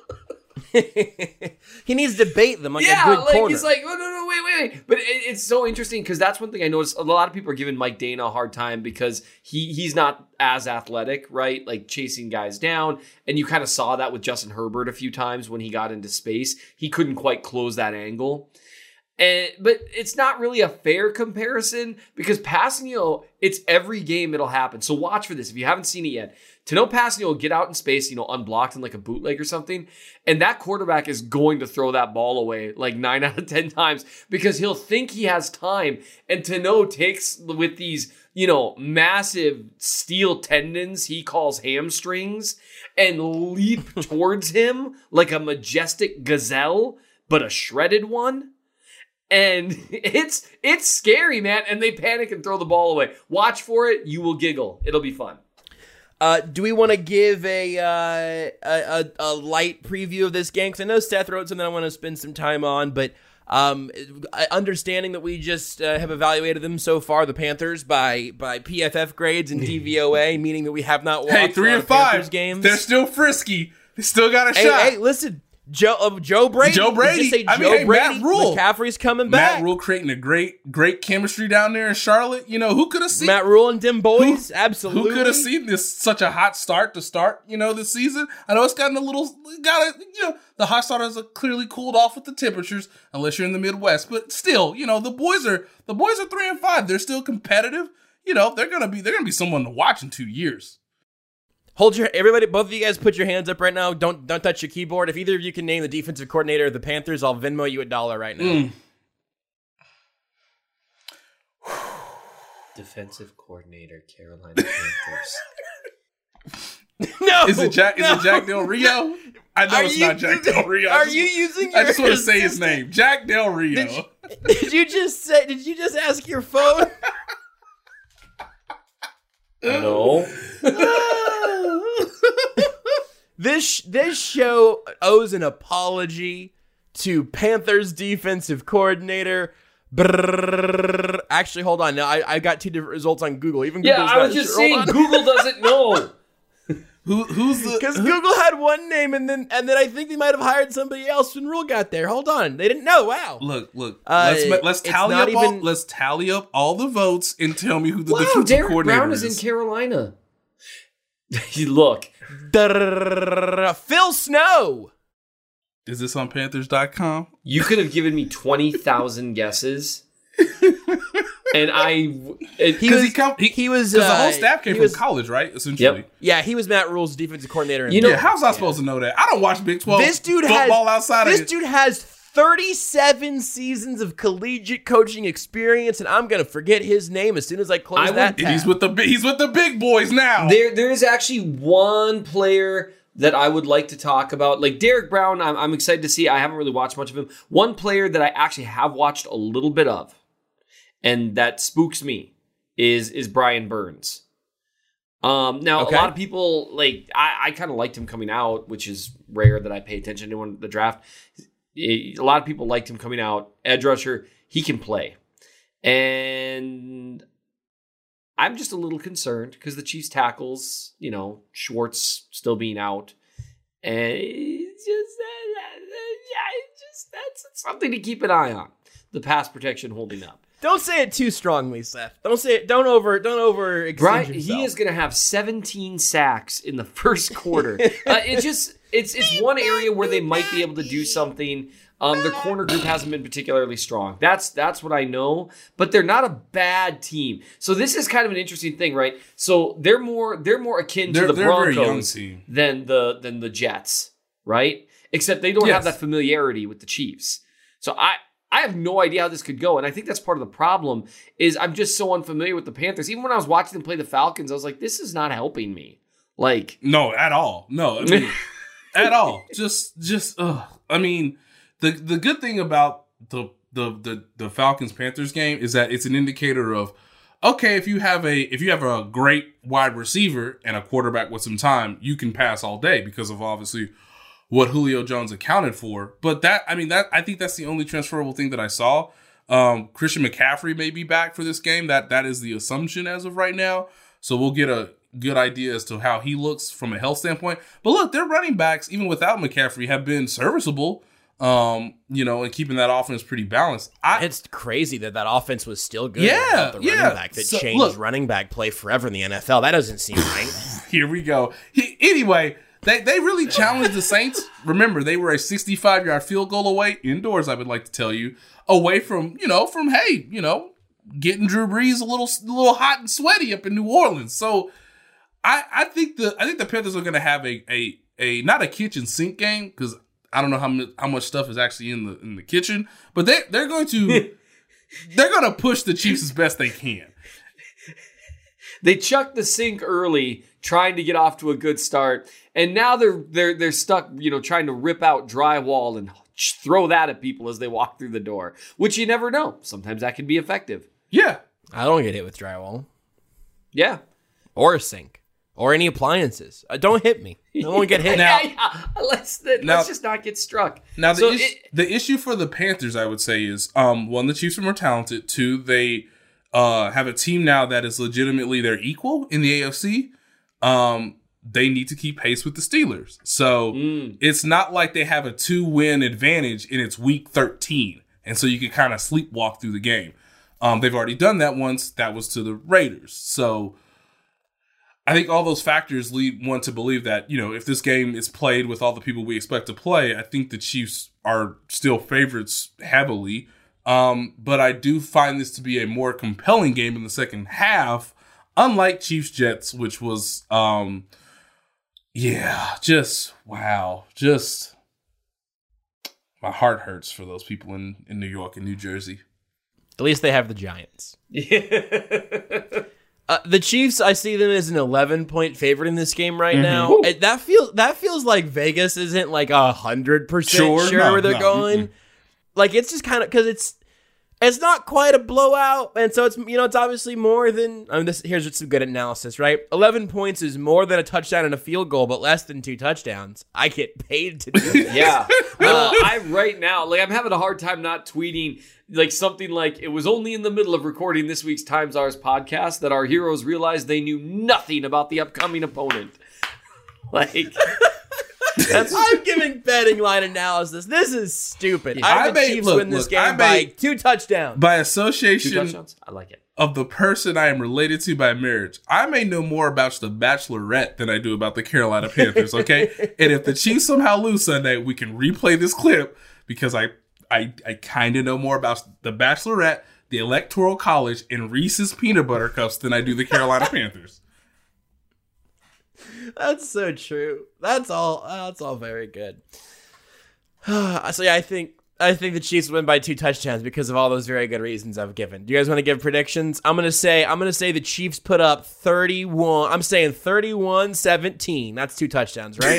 He needs to bait them like yeah, a good like corner. he's like, oh no, no, wait, wait, wait. But it, it's so interesting because that's one thing I noticed. A lot of people are giving Mike Dana a hard time because he he's not as athletic, right? Like chasing guys down, and you kind of saw that with Justin Herbert a few times when he got into space. He couldn't quite close that angle. And, but it's not really a fair comparison because Passanio, it's every game it'll happen. So watch for this if you haven't seen it yet. To know Passanio will get out in space, you know, unblocked in like a bootleg or something, and that quarterback is going to throw that ball away like nine out of ten times because he'll think he has time. And Tano takes with these, you know, massive steel tendons he calls hamstrings and leap towards him like a majestic gazelle, but a shredded one. And it's it's scary, man. And they panic and throw the ball away. Watch for it. You will giggle. It'll be fun. Uh, do we want to give a, uh, a, a a light preview of this game? Because I know Seth wrote something I want to spend some time on, but um, understanding that we just uh, have evaluated them so far, the Panthers, by by P F F grades and D V O A, meaning that we have not watched Hey, three a lot and of Panthers five games. They're still frisky. They still got a Hey, shot. hey, listen. Joe uh, Joe Brady. Joe Brady. Just say I Joe mean, hey, Brady. Matt Rule. McCaffrey's coming back. Matt Rule creating a great, great chemistry down there in Charlotte. You know, who could have seen Matt Rule and them boys? Who, Absolutely. Who could have seen this such a hot start to start, you know, this season? I know it's gotten a little, got a, you know, the hot start has clearly cooled off with the temperatures, unless you're in the Midwest. But still, you know, the boys are the boys are three and five. They're still competitive. You know, they're gonna be they're gonna be someone to watch in two years. Hold your everybody. Both of you guys, put your hands up right now. Don't don't touch your keyboard. If either of you can name the defensive coordinator of the Panthers, I'll Venmo you a dollar right now. Mm. Defensive coordinator, Carolina Panthers. No, is it Jack? no. Is it Jack Del Rio? I know Are it's you, not Jack Del Rio. I Are just, you using? I just your want to say his assistant? name, Jack Del Rio. Did you, did you just say? Did you just ask your phone? No. This this show owes an apology to Panthers defensive coordinator. Brrr. Actually, hold on. Now I, I got two different results on Google. Even Yeah, Google's I was not just sure. saying Hold on. Google doesn't know. Who who's the? Because Google had one name, and then and then I think they might have hired somebody else when Rule got there. Hold on, they didn't know. Wow. Look, look. Uh, let's ma- let's it's tally not up all. even- Let's tally up all the votes and tell me who the Wow, defensive Derek coordinator Brown is in Carolina. You look. Phil Snow. Is this on Panthers dot com? You could have given me twenty thousand guesses. And I, it, He was, he, come, he, he was. Because Uh, the whole staff came he from was- college, right? Essentially. Yep. Yeah, he was Matt Rule's defensive coordinator. in You know- Yeah, how's I supposed to know that? I don't watch Big twelve this dude football has outside this of it. dude has thirty-seven seasons of collegiate coaching experience, and I'm gonna forget his name as soon as I close I that would- tab. He's with the bi- he's with the big boys now. there, there is actually one player that I would like to talk about. Like Derek Brown, I'm, I'm excited to see. I haven't really watched much of him. One player that I actually have watched a little bit of, and that spooks me, is is Brian Burns. Um, now, Okay. a lot of people, like, I, I kind of liked him coming out, which is rare that I pay attention to him in the draft. A lot of people liked him coming out. Edge rusher, he can play. And I'm just a little concerned because the Chiefs tackles, you know, Schwartz still being out. And it's just, it's just that's something to keep an eye on. The pass protection holding up. Don't say it too strongly, Seth. Don't say it. Don't over. Don't over. Right, he is going to have seventeen sacks in the first quarter. uh, it just it's it's one area where they might be able to do something. Um, their corner group hasn't been particularly strong. That's that's what I know. But they're not a bad team. So this is kind of an interesting thing, right? So they're more they're more akin They're- to the they're a very young Broncos team. than the than the Jets, right? Except they don't have Yes. that familiarity with the Chiefs. So I. I have no idea how this could go, and I think that's part of the problem is I'm just so unfamiliar with the Panthers. Even when I was watching them play the Falcons, I was like, this is not helping me. Like, No, at all. No, I mean, at all. Just, just. Ugh. I mean, the the good thing about the, the the the Falcons Panthers game is that it's an indicator of, okay, if you have a if you have a great wide receiver and a quarterback with some time, you can pass all day because of obviously what Julio Jones accounted for. But that, I mean, that I think that's the only transferable thing that I saw. Um, Christian McCaffrey may be back for this game. That that is the assumption as of right now. So we'll get a good idea as to how he looks from a health standpoint. But look, their running backs, even without McCaffrey, have been serviceable. Um, you know, and keeping that offense pretty balanced. I, It's crazy that that offense was still good. Yeah, without the yeah. running back that So, changed look- running back play forever in the N F L. That doesn't seem right. Here we go. He, anyway, they they really challenged the Saints. Remember, they were a sixty-five yard field goal away, indoors, I would like to tell you, away from, you know, from, hey, you know, getting Drew Brees a little a little hot and sweaty up in New Orleans. So I I think the I think the Panthers are going to have a a a not a kitchen sink game because I don't know how much how much stuff is actually in the in the kitchen, but they they're going to they're going to push the Chiefs as best they can. they chucked the sink early, trying to get off to a good start, and now they're they're they're stuck, you know, trying to rip out drywall and throw that at people as they walk through the door, which you never know. Sometimes that can be effective. Yeah. I don't get hit with drywall Yeah. or a sink or any appliances. Uh, don't hit me. I won't get hit. Now- yeah, yeah. Let's let's Now- just not get struck. Now the So is- it- the issue for the Panthers, I would say, is um one, the Chiefs are more talented. Two, they uh have a team now that is legitimately their equal in the A F C. Um, they need to keep pace with the Steelers. So Mm. it's not like they have a two-win advantage and it's week thirteen. And so you can kind of sleepwalk through the game. Um, they've already done that once. That was to the Raiders. So I think all those factors lead one to believe that, you know, if this game is played with all the people we expect to play, I think the Chiefs are still favorites heavily. Um, but I do find this to be a more compelling game in the second half, unlike Chiefs-Jets, which was, um, yeah, just, wow, just, my heart hurts for those people in, in New York and New Jersey. At least they have the Giants. Uh, the Chiefs, I see them as an eleven-point favorite in this game right Mhm. now. Woo. It, that feels that feels like Vegas isn't like a hundred percent Sure, sure no, where they're no, going. mm-mm. Like it's just kind of because it's it's not quite a blowout, and so it's you know it's obviously more than. I mean, this here's some good analysis, right? Eleven points is more than a touchdown and a field goal, but less than two touchdowns. I get paid to do that. Yeah. Well, I right now, like I'm having a hard time not tweeting like something like it was only in the middle of recording this week's Times Ours podcast that our heroes realized they knew nothing about the upcoming opponent. Like That's, I'm giving betting line analysis. This is stupid. Yeah. I I have the may- Chiefs look, win this look, game I by may- two touchdowns. By two association touchdowns. I like it. of the person I am related to by marriage, I may know more about the Bachelorette than I do about the Carolina Panthers, okay? And if the Chiefs somehow lose Sunday, we can replay this clip because I I, I kind of know more about the Bachelorette, the Electoral College, and Reese's Peanut Butter Cups than I do the Carolina Panthers. That's so true. That's all. That's all very good. So yeah, I think I think the Chiefs win by two touchdowns because of all those very good reasons I've given. Do you guys want to give predictions? I'm gonna say I'm gonna say the Chiefs put up thirty-one. I'm saying thirty-one seventeen. That's two touchdowns, right?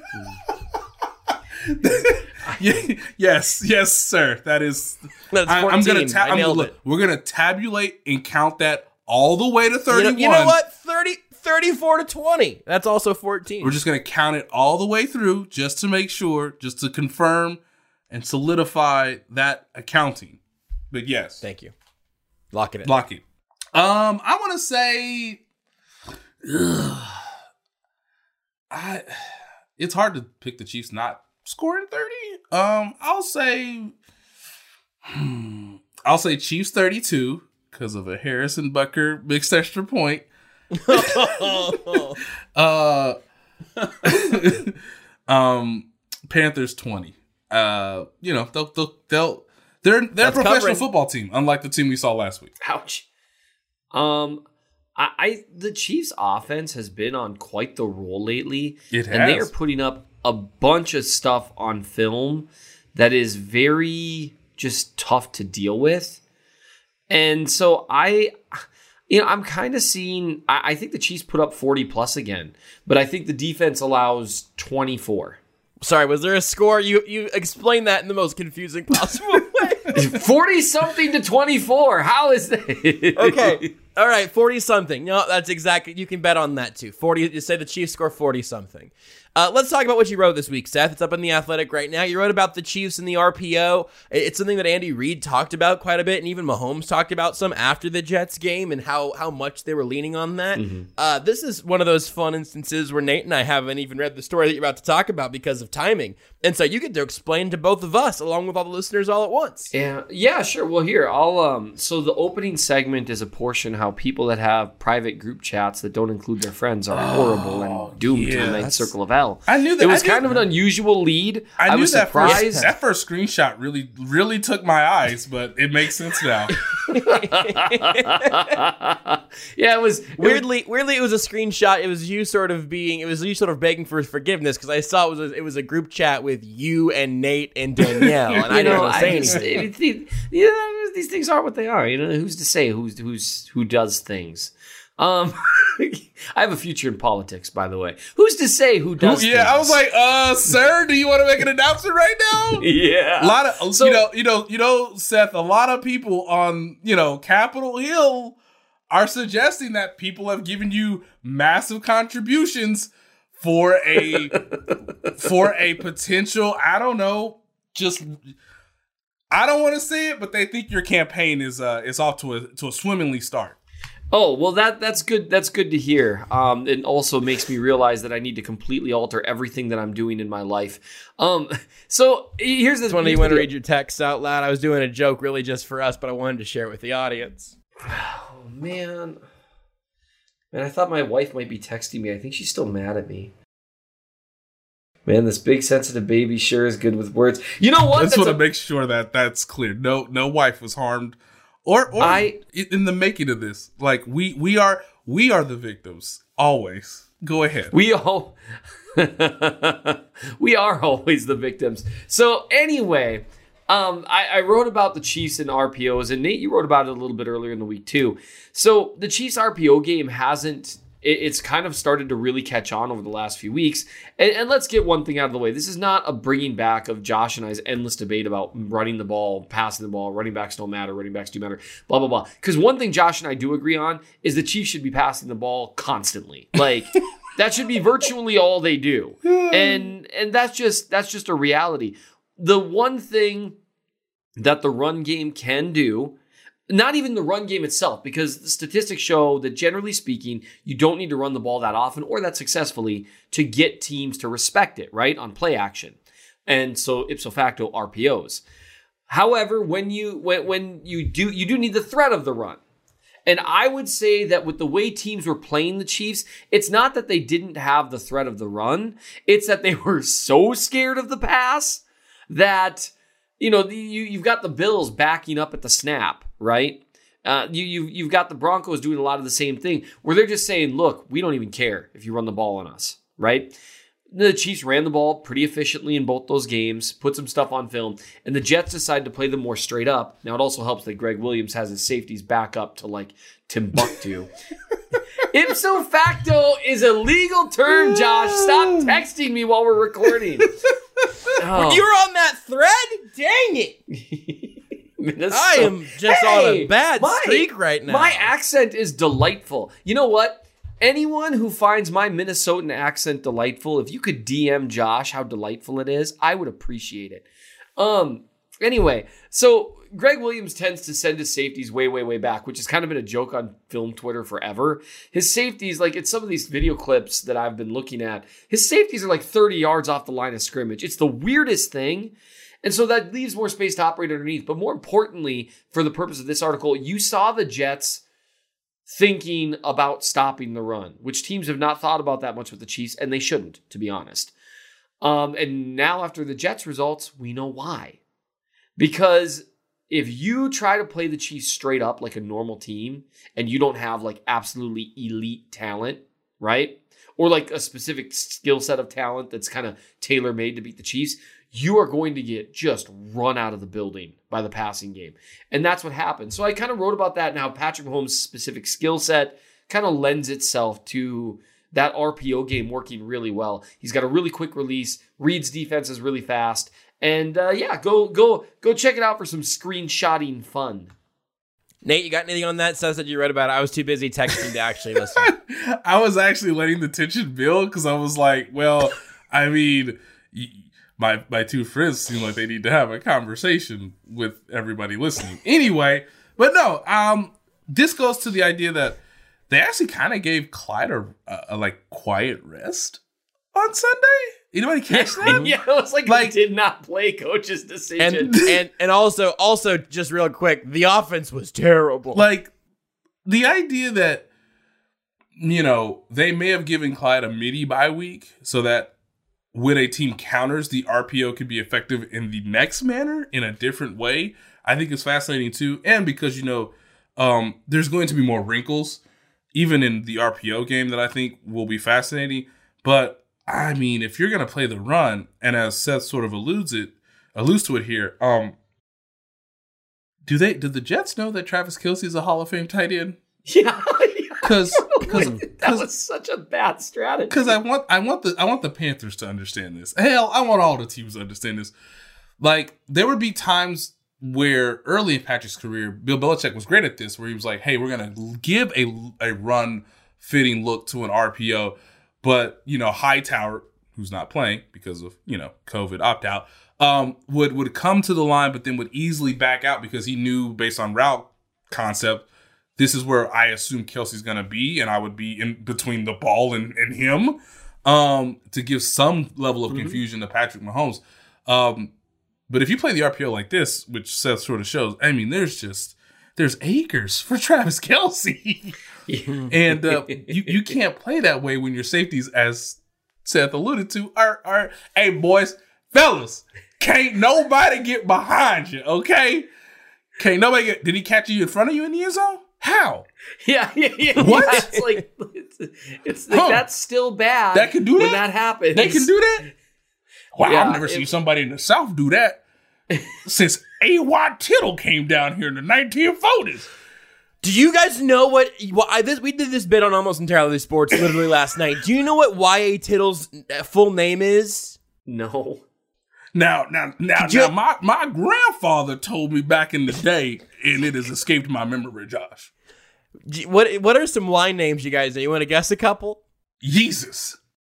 yes, yes, sir. That is. That's I, I'm gonna. fourteen. Ta- I I'm nailed gonna it. We're gonna tabulate and count that all the way to You thirty-one. know, you know what? thirty, thirty-four to twenty. That's also fourteen. We're just gonna count it all the way through just to make sure, just to confirm and solidify that accounting. But yes, Thank you. Lock it in. lock it. Um, I want to say, ugh, I. It's hard to pick the Chiefs not scoring thirty. Um, I'll say, hmm, I'll say Chiefs thirty-two because of a Harrison Butker mixed extra point. uh, um, Panthers twenty. Uh, you know they'll they'll, they'll they're they're That's a professional covering. football team, unlike the team we saw last week. Ouch. Um, I, I the Chiefs' offense has been on quite the roll lately, It and they are has. putting up a bunch of stuff on film that is very just tough to deal with. And so I, you know, I'm kind of seeing. I, I think the Chiefs put up forty plus again, but I think the defense allows twenty-four. Sorry, was there a score? You you explained that in the most confusing possible way. forty something to twenty-four. How is that? Okay. All right, forty something. No, that's exactly. You can bet on that too. forty. You say the Chiefs score forty something. Uh, let's talk about what you wrote this week, Seth. It's up in The Athletic right now. You wrote about the Chiefs and the R P O. It's something that Andy Reid talked about quite a bit, and even Mahomes talked about some after the Jets game and how, how much they were leaning on that. Mm-hmm. Uh, this is one of those fun instances where Nate and I haven't even read the story that you're about to talk about because of timing. And so you get to explain to both of us, along with all the listeners, all at once. Yeah, yeah, sure. Well, here I'll. Um, so the opening segment is a portion how people that have private group chats that don't include their friends are horrible and doomed to yeah, the ninth that's- circle of hell. I knew that. It was I knew kind of an unusual lead. I, I knew was that first, surprised. that first screenshot really, really took my eyes, but it makes sense now. Yeah, it was Weirdly, weirdly, it was a screenshot. It was you sort of being, it was you sort of begging for forgiveness because I saw it was a, it was a group chat with you and Nate and Danielle, and I you didn't know, want to say I just, anything. it, it, yeah, these things are what they are. You know, who's to say who's who's who does things? Um, I have a future in politics, by the way. Who's to say who does? yeah, things? I was like, uh, sir, do you want to make an announcement right now? yeah, A lot of So- you know, you know, you know, Seth. A lot of people on you know Capitol Hill are suggesting that people have given you massive contributions for a for a potential. I don't know, just I don't want to say it, but they think your campaign is uh is off to a to a swimmingly start. Oh, well, that that's good. That's good to hear. Um, it also makes me realize that I need to completely alter everything that I'm doing in my life. Um, so here's this one. You want to read your texts out loud? I was doing a joke really just for us, but I wanted to share it with the audience. Oh, man. Man, I thought my wife might be texting me. I think she's still mad at me. Man, this big sensitive baby sure is good with words. You know what? I just That's want a- to make sure that that's clear. No, no wife was harmed, or or I- in the making of this. Like we we are we are the victims always. Go ahead. We all we are always the victims. So anyway, um, I, I wrote about the Chiefs and R P Os, and Nate, you wrote about it a little bit earlier in the week too. So the Chiefs R P O game hasn't. It's kind of started to really catch on over the last few weeks. And, and let's get one thing out of the way. This is not a bringing back of Josh and I's endless debate about running the ball, passing the ball, running backs don't matter, running backs do matter, blah, blah, blah. Because one thing Josh and I do agree on is the Chiefs should be passing the ball constantly. Like, that should be virtually all they do. And and that's just that's just a reality. The one thing that the run game can do, not even the run game itself, because the statistics show that generally speaking, you don't need to run the ball that often or that successfully to get teams to respect it, right? On play action. And so ipso facto R P Os. However, when you when when you do you do need the threat of the run. And I would say that with the way teams were playing the Chiefs, it's not that they didn't have the threat of the run. It's that they were so scared of the pass that, you know, the, you, you've got the Bills backing up at the snap, right? Uh, you, you, you've got the Broncos doing a lot of the same thing where they're just saying, look, we don't even care if you run the ball on us, right? The Chiefs ran the ball pretty efficiently in both those games, put some stuff on film, and the Jets decided to play them more straight up. Now, it also helps that Greg Williams has his safeties back up to, like, Timbuktu. Ipso facto is a legal term, Josh. Stop texting me while we're recording. Oh. You're on that thread? Dang it. Minnesota. I am just Hey, on a bad my, streak right now. My accent is delightful. You know what? Anyone who finds my Minnesotan accent delightful, if you could D M Josh how delightful it is, I would appreciate it. Um. Anyway, so Greg Williams tends to send his safeties way, way, way back, which has kind of been a joke on film Twitter forever. His safeties, like it's some of these video clips that I've been looking at, his safeties are like thirty yards off the line of scrimmage. It's the weirdest thing. And so that leaves more space to operate underneath. But more importantly, for the purpose of this article, you saw the Jets thinking about stopping the run, which teams have not thought about that much with the Chiefs, and they shouldn't, to be honest. Um, and now after the Jets results, we know why. Because if you try to play the Chiefs straight up like a normal team, and you don't have like absolutely elite talent, right? Or like a specific skill set of talent that's kind of tailor-made to beat the Chiefs, you are going to get just run out of the building by the passing game. And that's what happened. So I kind of wrote about that and how Patrick Mahomes' specific skill set kind of lends itself to that R P O game working really well. He's got a really quick release, reads defenses really fast, and uh, yeah, go go go check it out for some screenshotting fun. Nate, you got anything on that? Says that you read about it. I was too busy texting to actually listen. I was actually letting the tension build because I was like, well, I mean, my my two friends seem like they need to have a conversation with everybody listening. Anyway, but no, um, this goes to the idea that they actually kind of gave Clyde a, a, a like quiet rest on Sunday. Anybody catch that? Yeah, it was like, like he did not play coach's decision. And, and and also also just real quick, the offense was terrible. Like the idea that, you know, they may have given Clyde a mini bye week so that when a team counters, the R P O could be effective in the next manner in a different way, I think is fascinating too. And because, you know, um, there's going to be more wrinkles even in the R P O game that I think will be fascinating. But I mean, if you're going to play the run, and as Seth sort of alludes it, alludes to it here, um, do they? Did the Jets know that Travis Kelce is a Hall of Fame tight end? Yeah, because that was such a bad strategy. Because I want, I want the, I want the Panthers to understand this. Hell, I want all the teams to understand this. Like there would be times where early in Patrick's career, Bill Belichick was great at this, where he was like, "Hey, we're going to give a a run fitting look to an R P O." But, you know, Hightower, who's not playing because of, you know, COVID opt-out, um, would, would come to the line, but then would easily back out because he knew based on route concept, this is where I assume Kelsey's going to be, and I would be in between the ball and, and him um, to give some level of mm-hmm. confusion to Patrick Mahomes. Um, but if you play the R P O like this, which Seth sort of shows, I mean, there's just there's acres for Travis Kelce. and uh, you, you can't play that way when your safeties, as Seth alluded to, are, are, hey, boys, fellas, can't nobody get behind you, okay? Can't nobody get, did he catch you in front of you in the end zone? How? Yeah, yeah, yeah. What? Yeah, it's like, it's, it's like, huh. that's still bad. That can do that? When that happens. They can do that? Wow, yeah, I've never it, seen somebody in the South do that since A Y. Tittle came down here in the nineteen forties. Do you guys know what? Well, I, this, we did this bit on Almost Entirely Sports literally last night. Do you know what Y A. Tittle's full name is? No. Now, now, now, you, now my, my grandfather told me back in the day, and it has escaped my memory, Josh. What What are some line names you guys know? You want to guess a couple? Yeezus.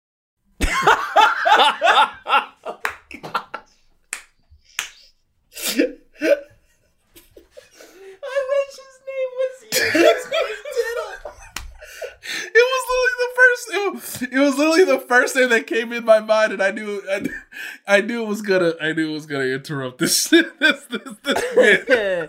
I wish his name was Yeezus Tittle. It was literally the first. It was, it was literally the first thing that came in my mind, and I knew, I, knew- I knew it was gonna, I knew it was gonna interrupt this, this, this, this bit.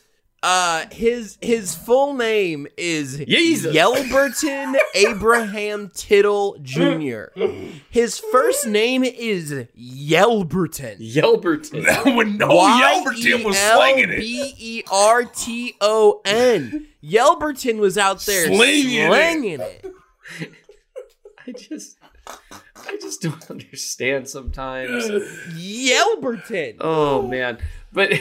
Uh, his his full name is Jesus. Yelberton Abraham Tittle Junior His first name is Yelberton. Yelberton. When no Yelberton was slinging it. Y E L B E R T O N. Yelberton was out there Slinging slinging it. it. I just, I just don't understand sometimes. Yelberton. Oh man, but.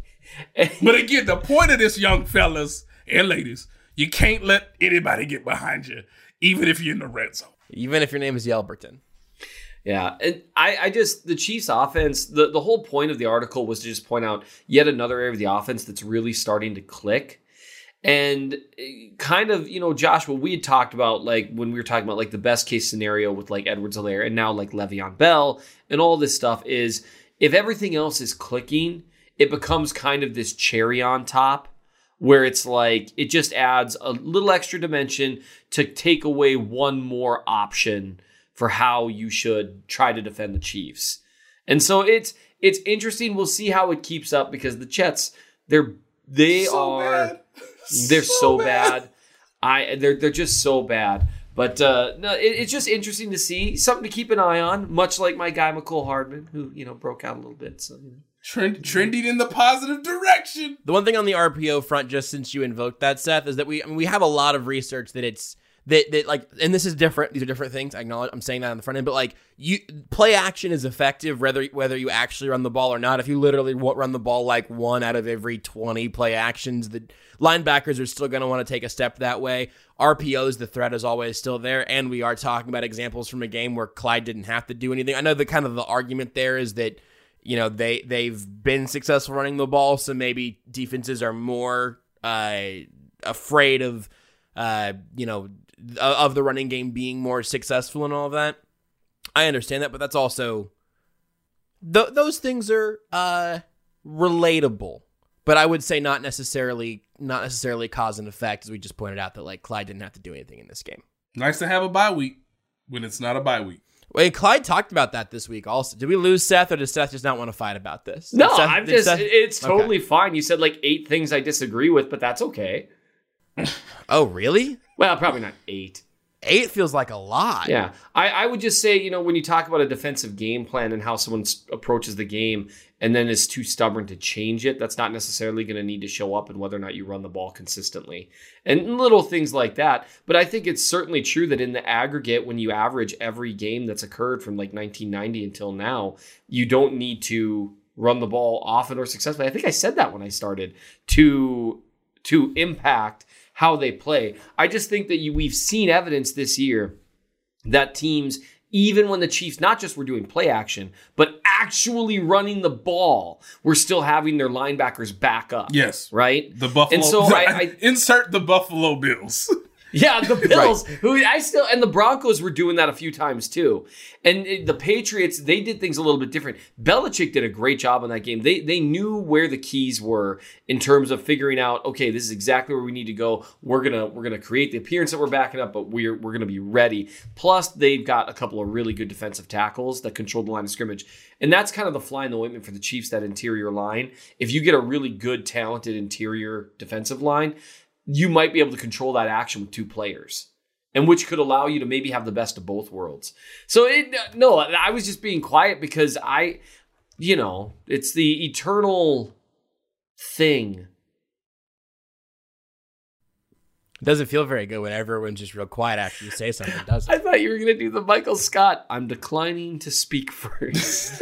But again, the point of this, young fellas and ladies, you can't let anybody get behind you, even if you're in the red zone. Even if your name is Yelberton. Yeah, and I, I just, the Chiefs offense, the, the whole point of the article was to just point out yet another area of the offense that's really starting to click. And kind of, you know, Josh, what we had talked about, like when we were talking about like the best case scenario with like Edwards-Helaire and now like Le'Veon Bell and all this stuff is if everything else is clicking, it becomes kind of this cherry on top where it's like it just adds a little extra dimension to take away one more option for how you should try to defend the Chiefs. And so it's it's interesting. We'll see how it keeps up because the Jets, they're they so are bad. they're so, so bad. bad. I they're they're just so bad. But uh, no, it, it's just interesting to see, something to keep an eye on. Much like my guy McCole Hardman, who you know broke out a little bit. So you know. Trend, trending in the positive direction. The one thing on the R P O front, just since you invoked that, Seth, is that we I mean, we have a lot of research that it's that that like, and this is different. These are different things. I acknowledge I'm saying that on the front end, but like you play action is effective whether whether you actually run the ball or not. If you literally run the ball like one out of every twenty play actions, the linebackers are still going to want to take a step that way. R P Os, the threat is always still there, and we are talking about examples from a game where Clyde didn't have to do anything. I know the kind of the argument there is that. You know, they, they've been successful running the ball, so maybe defenses are more uh, afraid of, uh, you know, of the running game being more successful and all of that. I understand that, but that's also, th- those things are uh, relatable. But I would say not necessarily not necessarily cause and effect, as we just pointed out, that like Clyde didn't have to do anything in this game. Nice to have a bye week when it's not a bye week. Wait, Clyde talked about that this week also. Did we lose Seth, or does Seth just not want to fight about this? No, Seth, I'm just, Seth... it's totally okay. fine. You said like eight things I disagree with, but that's okay. Oh, really? Well, probably not eight. Eight feels like a lot. Yeah. I, I would just say, you know, when you talk about a defensive game plan and how someone approaches the game and then is too stubborn to change it, that's not necessarily going to need to show up in whether or not you run the ball consistently. And little things like that. But I think it's certainly true that in the aggregate, when you average every game that's occurred from like nineteen ninety until now, you don't need to run the ball often or successfully. I think I said that when I started, to, to impact how they play. I just think that you, we've seen evidence this year that teams, even when the Chiefs not just were doing play action, but actually running the ball, were still having their linebackers back up. Yes. Right? The Buffalo. And so the, I, I insert the Buffalo Bills. Yeah, the Bills, right. who I still, and the Broncos were doing that a few times too. And the Patriots, they did things a little bit different. Belichick did a great job on that game. They they knew where the keys were in terms of figuring out, okay, this is exactly where we need to go. We're gonna we're gonna create the appearance that we're backing up, but we're we're gonna be ready. Plus, they've got a couple of really good defensive tackles that control the line of scrimmage. And that's kind of the fly in the ointment for the Chiefs, that interior line. If you get a really good, talented interior defensive line, you might be able to control that action with two players, and which could allow you to maybe have the best of both worlds. So, it, no, I was just being quiet because I, you know, it's the eternal thing. It doesn't feel very good when everyone's just real quiet after you say something, does it? I thought you were going to do the Michael Scott. I'm declining to speak first.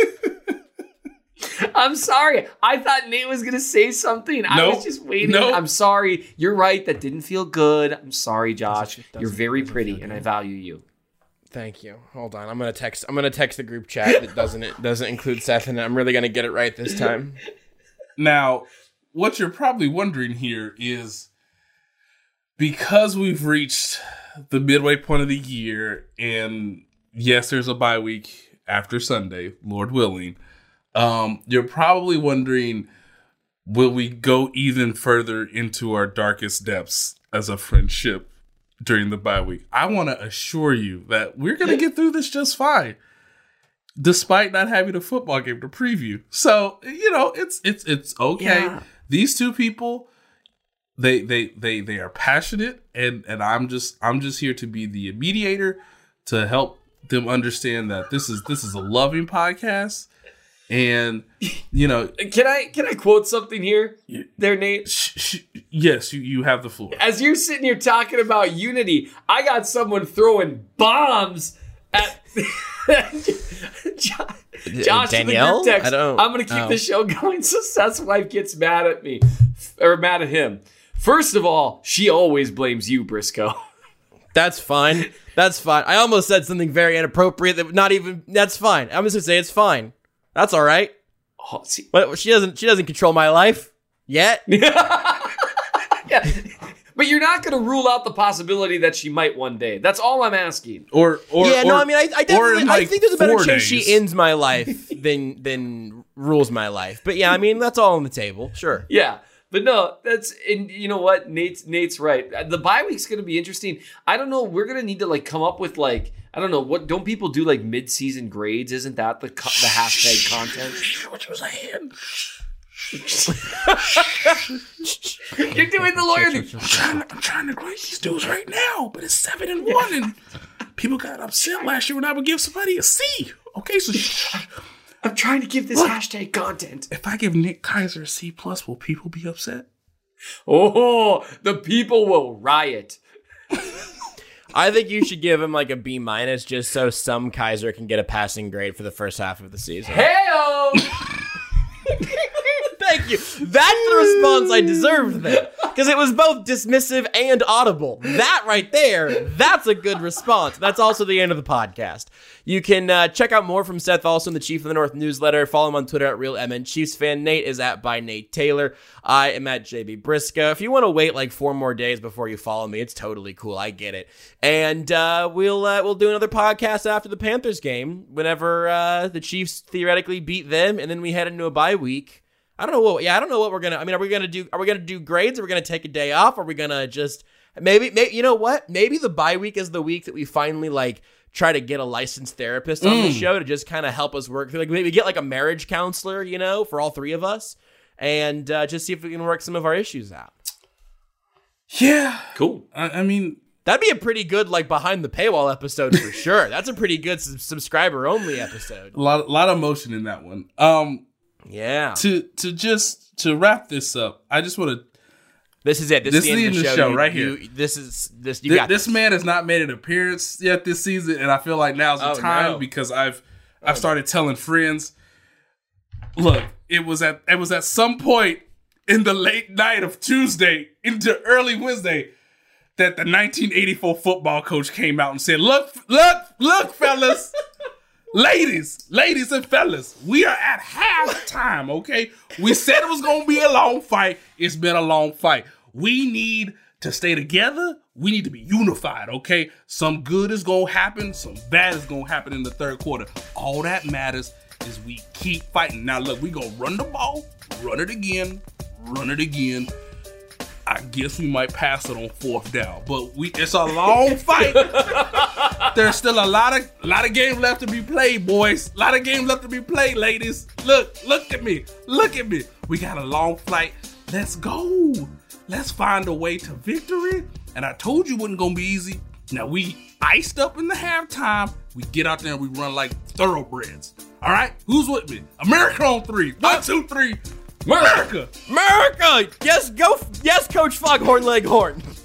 I'm sorry. I thought Nate was going to say something. Nope. I was just waiting. Nope. I'm sorry. You're right. That didn't feel good. I'm sorry, Josh. Doesn't, doesn't, You're very pretty, and I value you. Thank you. Hold on. I'm going to text I'm going to text the group chat that doesn't it doesn't include Seth, and I'm really going to get it right this time. Now, what you're probably wondering here is, because we've reached the midway point of the year, and yes, there's a bye week after Sunday, Lord willing, Um, you're probably wondering, will we go even further into our darkest depths as a friendship during the bye week? I want to assure you that we're going to get through this just fine, despite not having a football game to preview. So, you know, it's it's it's okay. Yeah. These two people, they they they they are passionate, and and I'm just I'm just here to be the mediator to help them understand that this is this is a loving podcast. And, you know, can I can I quote something here, there, Nate? Sh- sh- yes, you, you have the floor. As you're sitting here talking about unity, I got someone throwing bombs at Josh. Josh Danielle? In the group text. I don't, I'm going to keep oh. the show going so Seth's wife gets mad at me, or mad at him. First of all, she always blames you, Briscoe. That's fine. That's fine. I almost said something very inappropriate that not even. That's fine. I'm just gonna say it's fine. That's all right. Oh, see. But she doesn't. She doesn't control my life yet. Yeah, but you're not going to rule out the possibility that she might one day. That's all I'm asking. Or, or yeah, or, no. I mean, I, I definitely. like I think there's a better chance days. she ends my life than than rules my life. But yeah, I mean, that's all on the table. Sure. Yeah. But no, that's, and you know what? Nate's Nate's right. The bye week's going to be interesting. I don't know. We're going to need to like come up with like, I don't know, what don't people do like mid-season grades? Isn't that the co- the hashtag content? What was I saying? You're doing the lawyer thing. I'm trying, to, I'm trying to grade these dudes right now, but it's seven and one, and people got upset last year when I would give somebody a C. Okay, so I'm trying to give this Look, hashtag content. If I give Nick Kaiser a C plus, will people be upset? Oh, the people will riot. I think you should give him like a B minus just so some Kaiser can get a passing grade for the first half of the season. Hey-o! Thank you. That's the response I deserved then. Because it was both dismissive and audible. That right there, that's a good response. That's also the end of the podcast. You can uh, check out more from Seth also in the Chief of the North newsletter. Follow him on Twitter at RealMN Chiefs fan. Nate is at by Nate Taylor. I am at J B Briscoe. If you want to wait like four more days before you follow me, it's totally cool. I get it. And uh, we'll uh, we'll do another podcast after the Panthers game whenever uh, the Chiefs theoretically beat them, and then we head into a bye week. I don't know what. Yeah, I don't know what we're gonna. I mean, are we gonna do? Are we gonna do grades? Are we gonna take a day off? Are we gonna just maybe? Maybe you know what? Maybe the bye week is the week that we finally like try to get a licensed therapist on mm. the show to just kind of help us work through. Like maybe get like a marriage counselor, you know, for all three of us, and uh, just see if we can work some of our issues out. Yeah, cool. I, I mean, that'd be a pretty good like behind the paywall episode for sure. That's a pretty good sub- subscriber only episode. A lot, a lot of emotion in that one. Um. Yeah. To to just to wrap this up, I just want to. This is it. This, this is the end of the show, show you, right you, here. This is this. You Th- got this, this man has not made an appearance yet this season, and I feel like now's the oh, time no. because I've I've started telling friends. Look, it was at it was at some point in the late night of Tuesday into early Wednesday that the nineteen eighty-four football coach came out and said, "Look, look, look, fellas." Ladies, ladies and fellas, we are at halftime, okay? We said it was going to be a long fight. It's been a long fight. We need to stay together, we need to be unified, okay? Some good is going to happen. Some bad is going to happen in the third quarter. All that matters is we keep fighting. Now, look, we going to run the ball, run it again, run it again. I guess we might pass it on fourth down, but we it's a long fight. There's still a lot of a lot of games left to be played, boys. A lot of games left to be played, ladies. Look, look at me. Look at me. We got a long flight. Let's go. Let's find a way to victory. And I told you it wasn't going to be easy. Now, we iced up in the halftime. We get out there and we run like thoroughbreds. All right? Who's with me? America on three. One, two, three. America. America. Yes, go. Yes, Coach Foghorn Leghorn.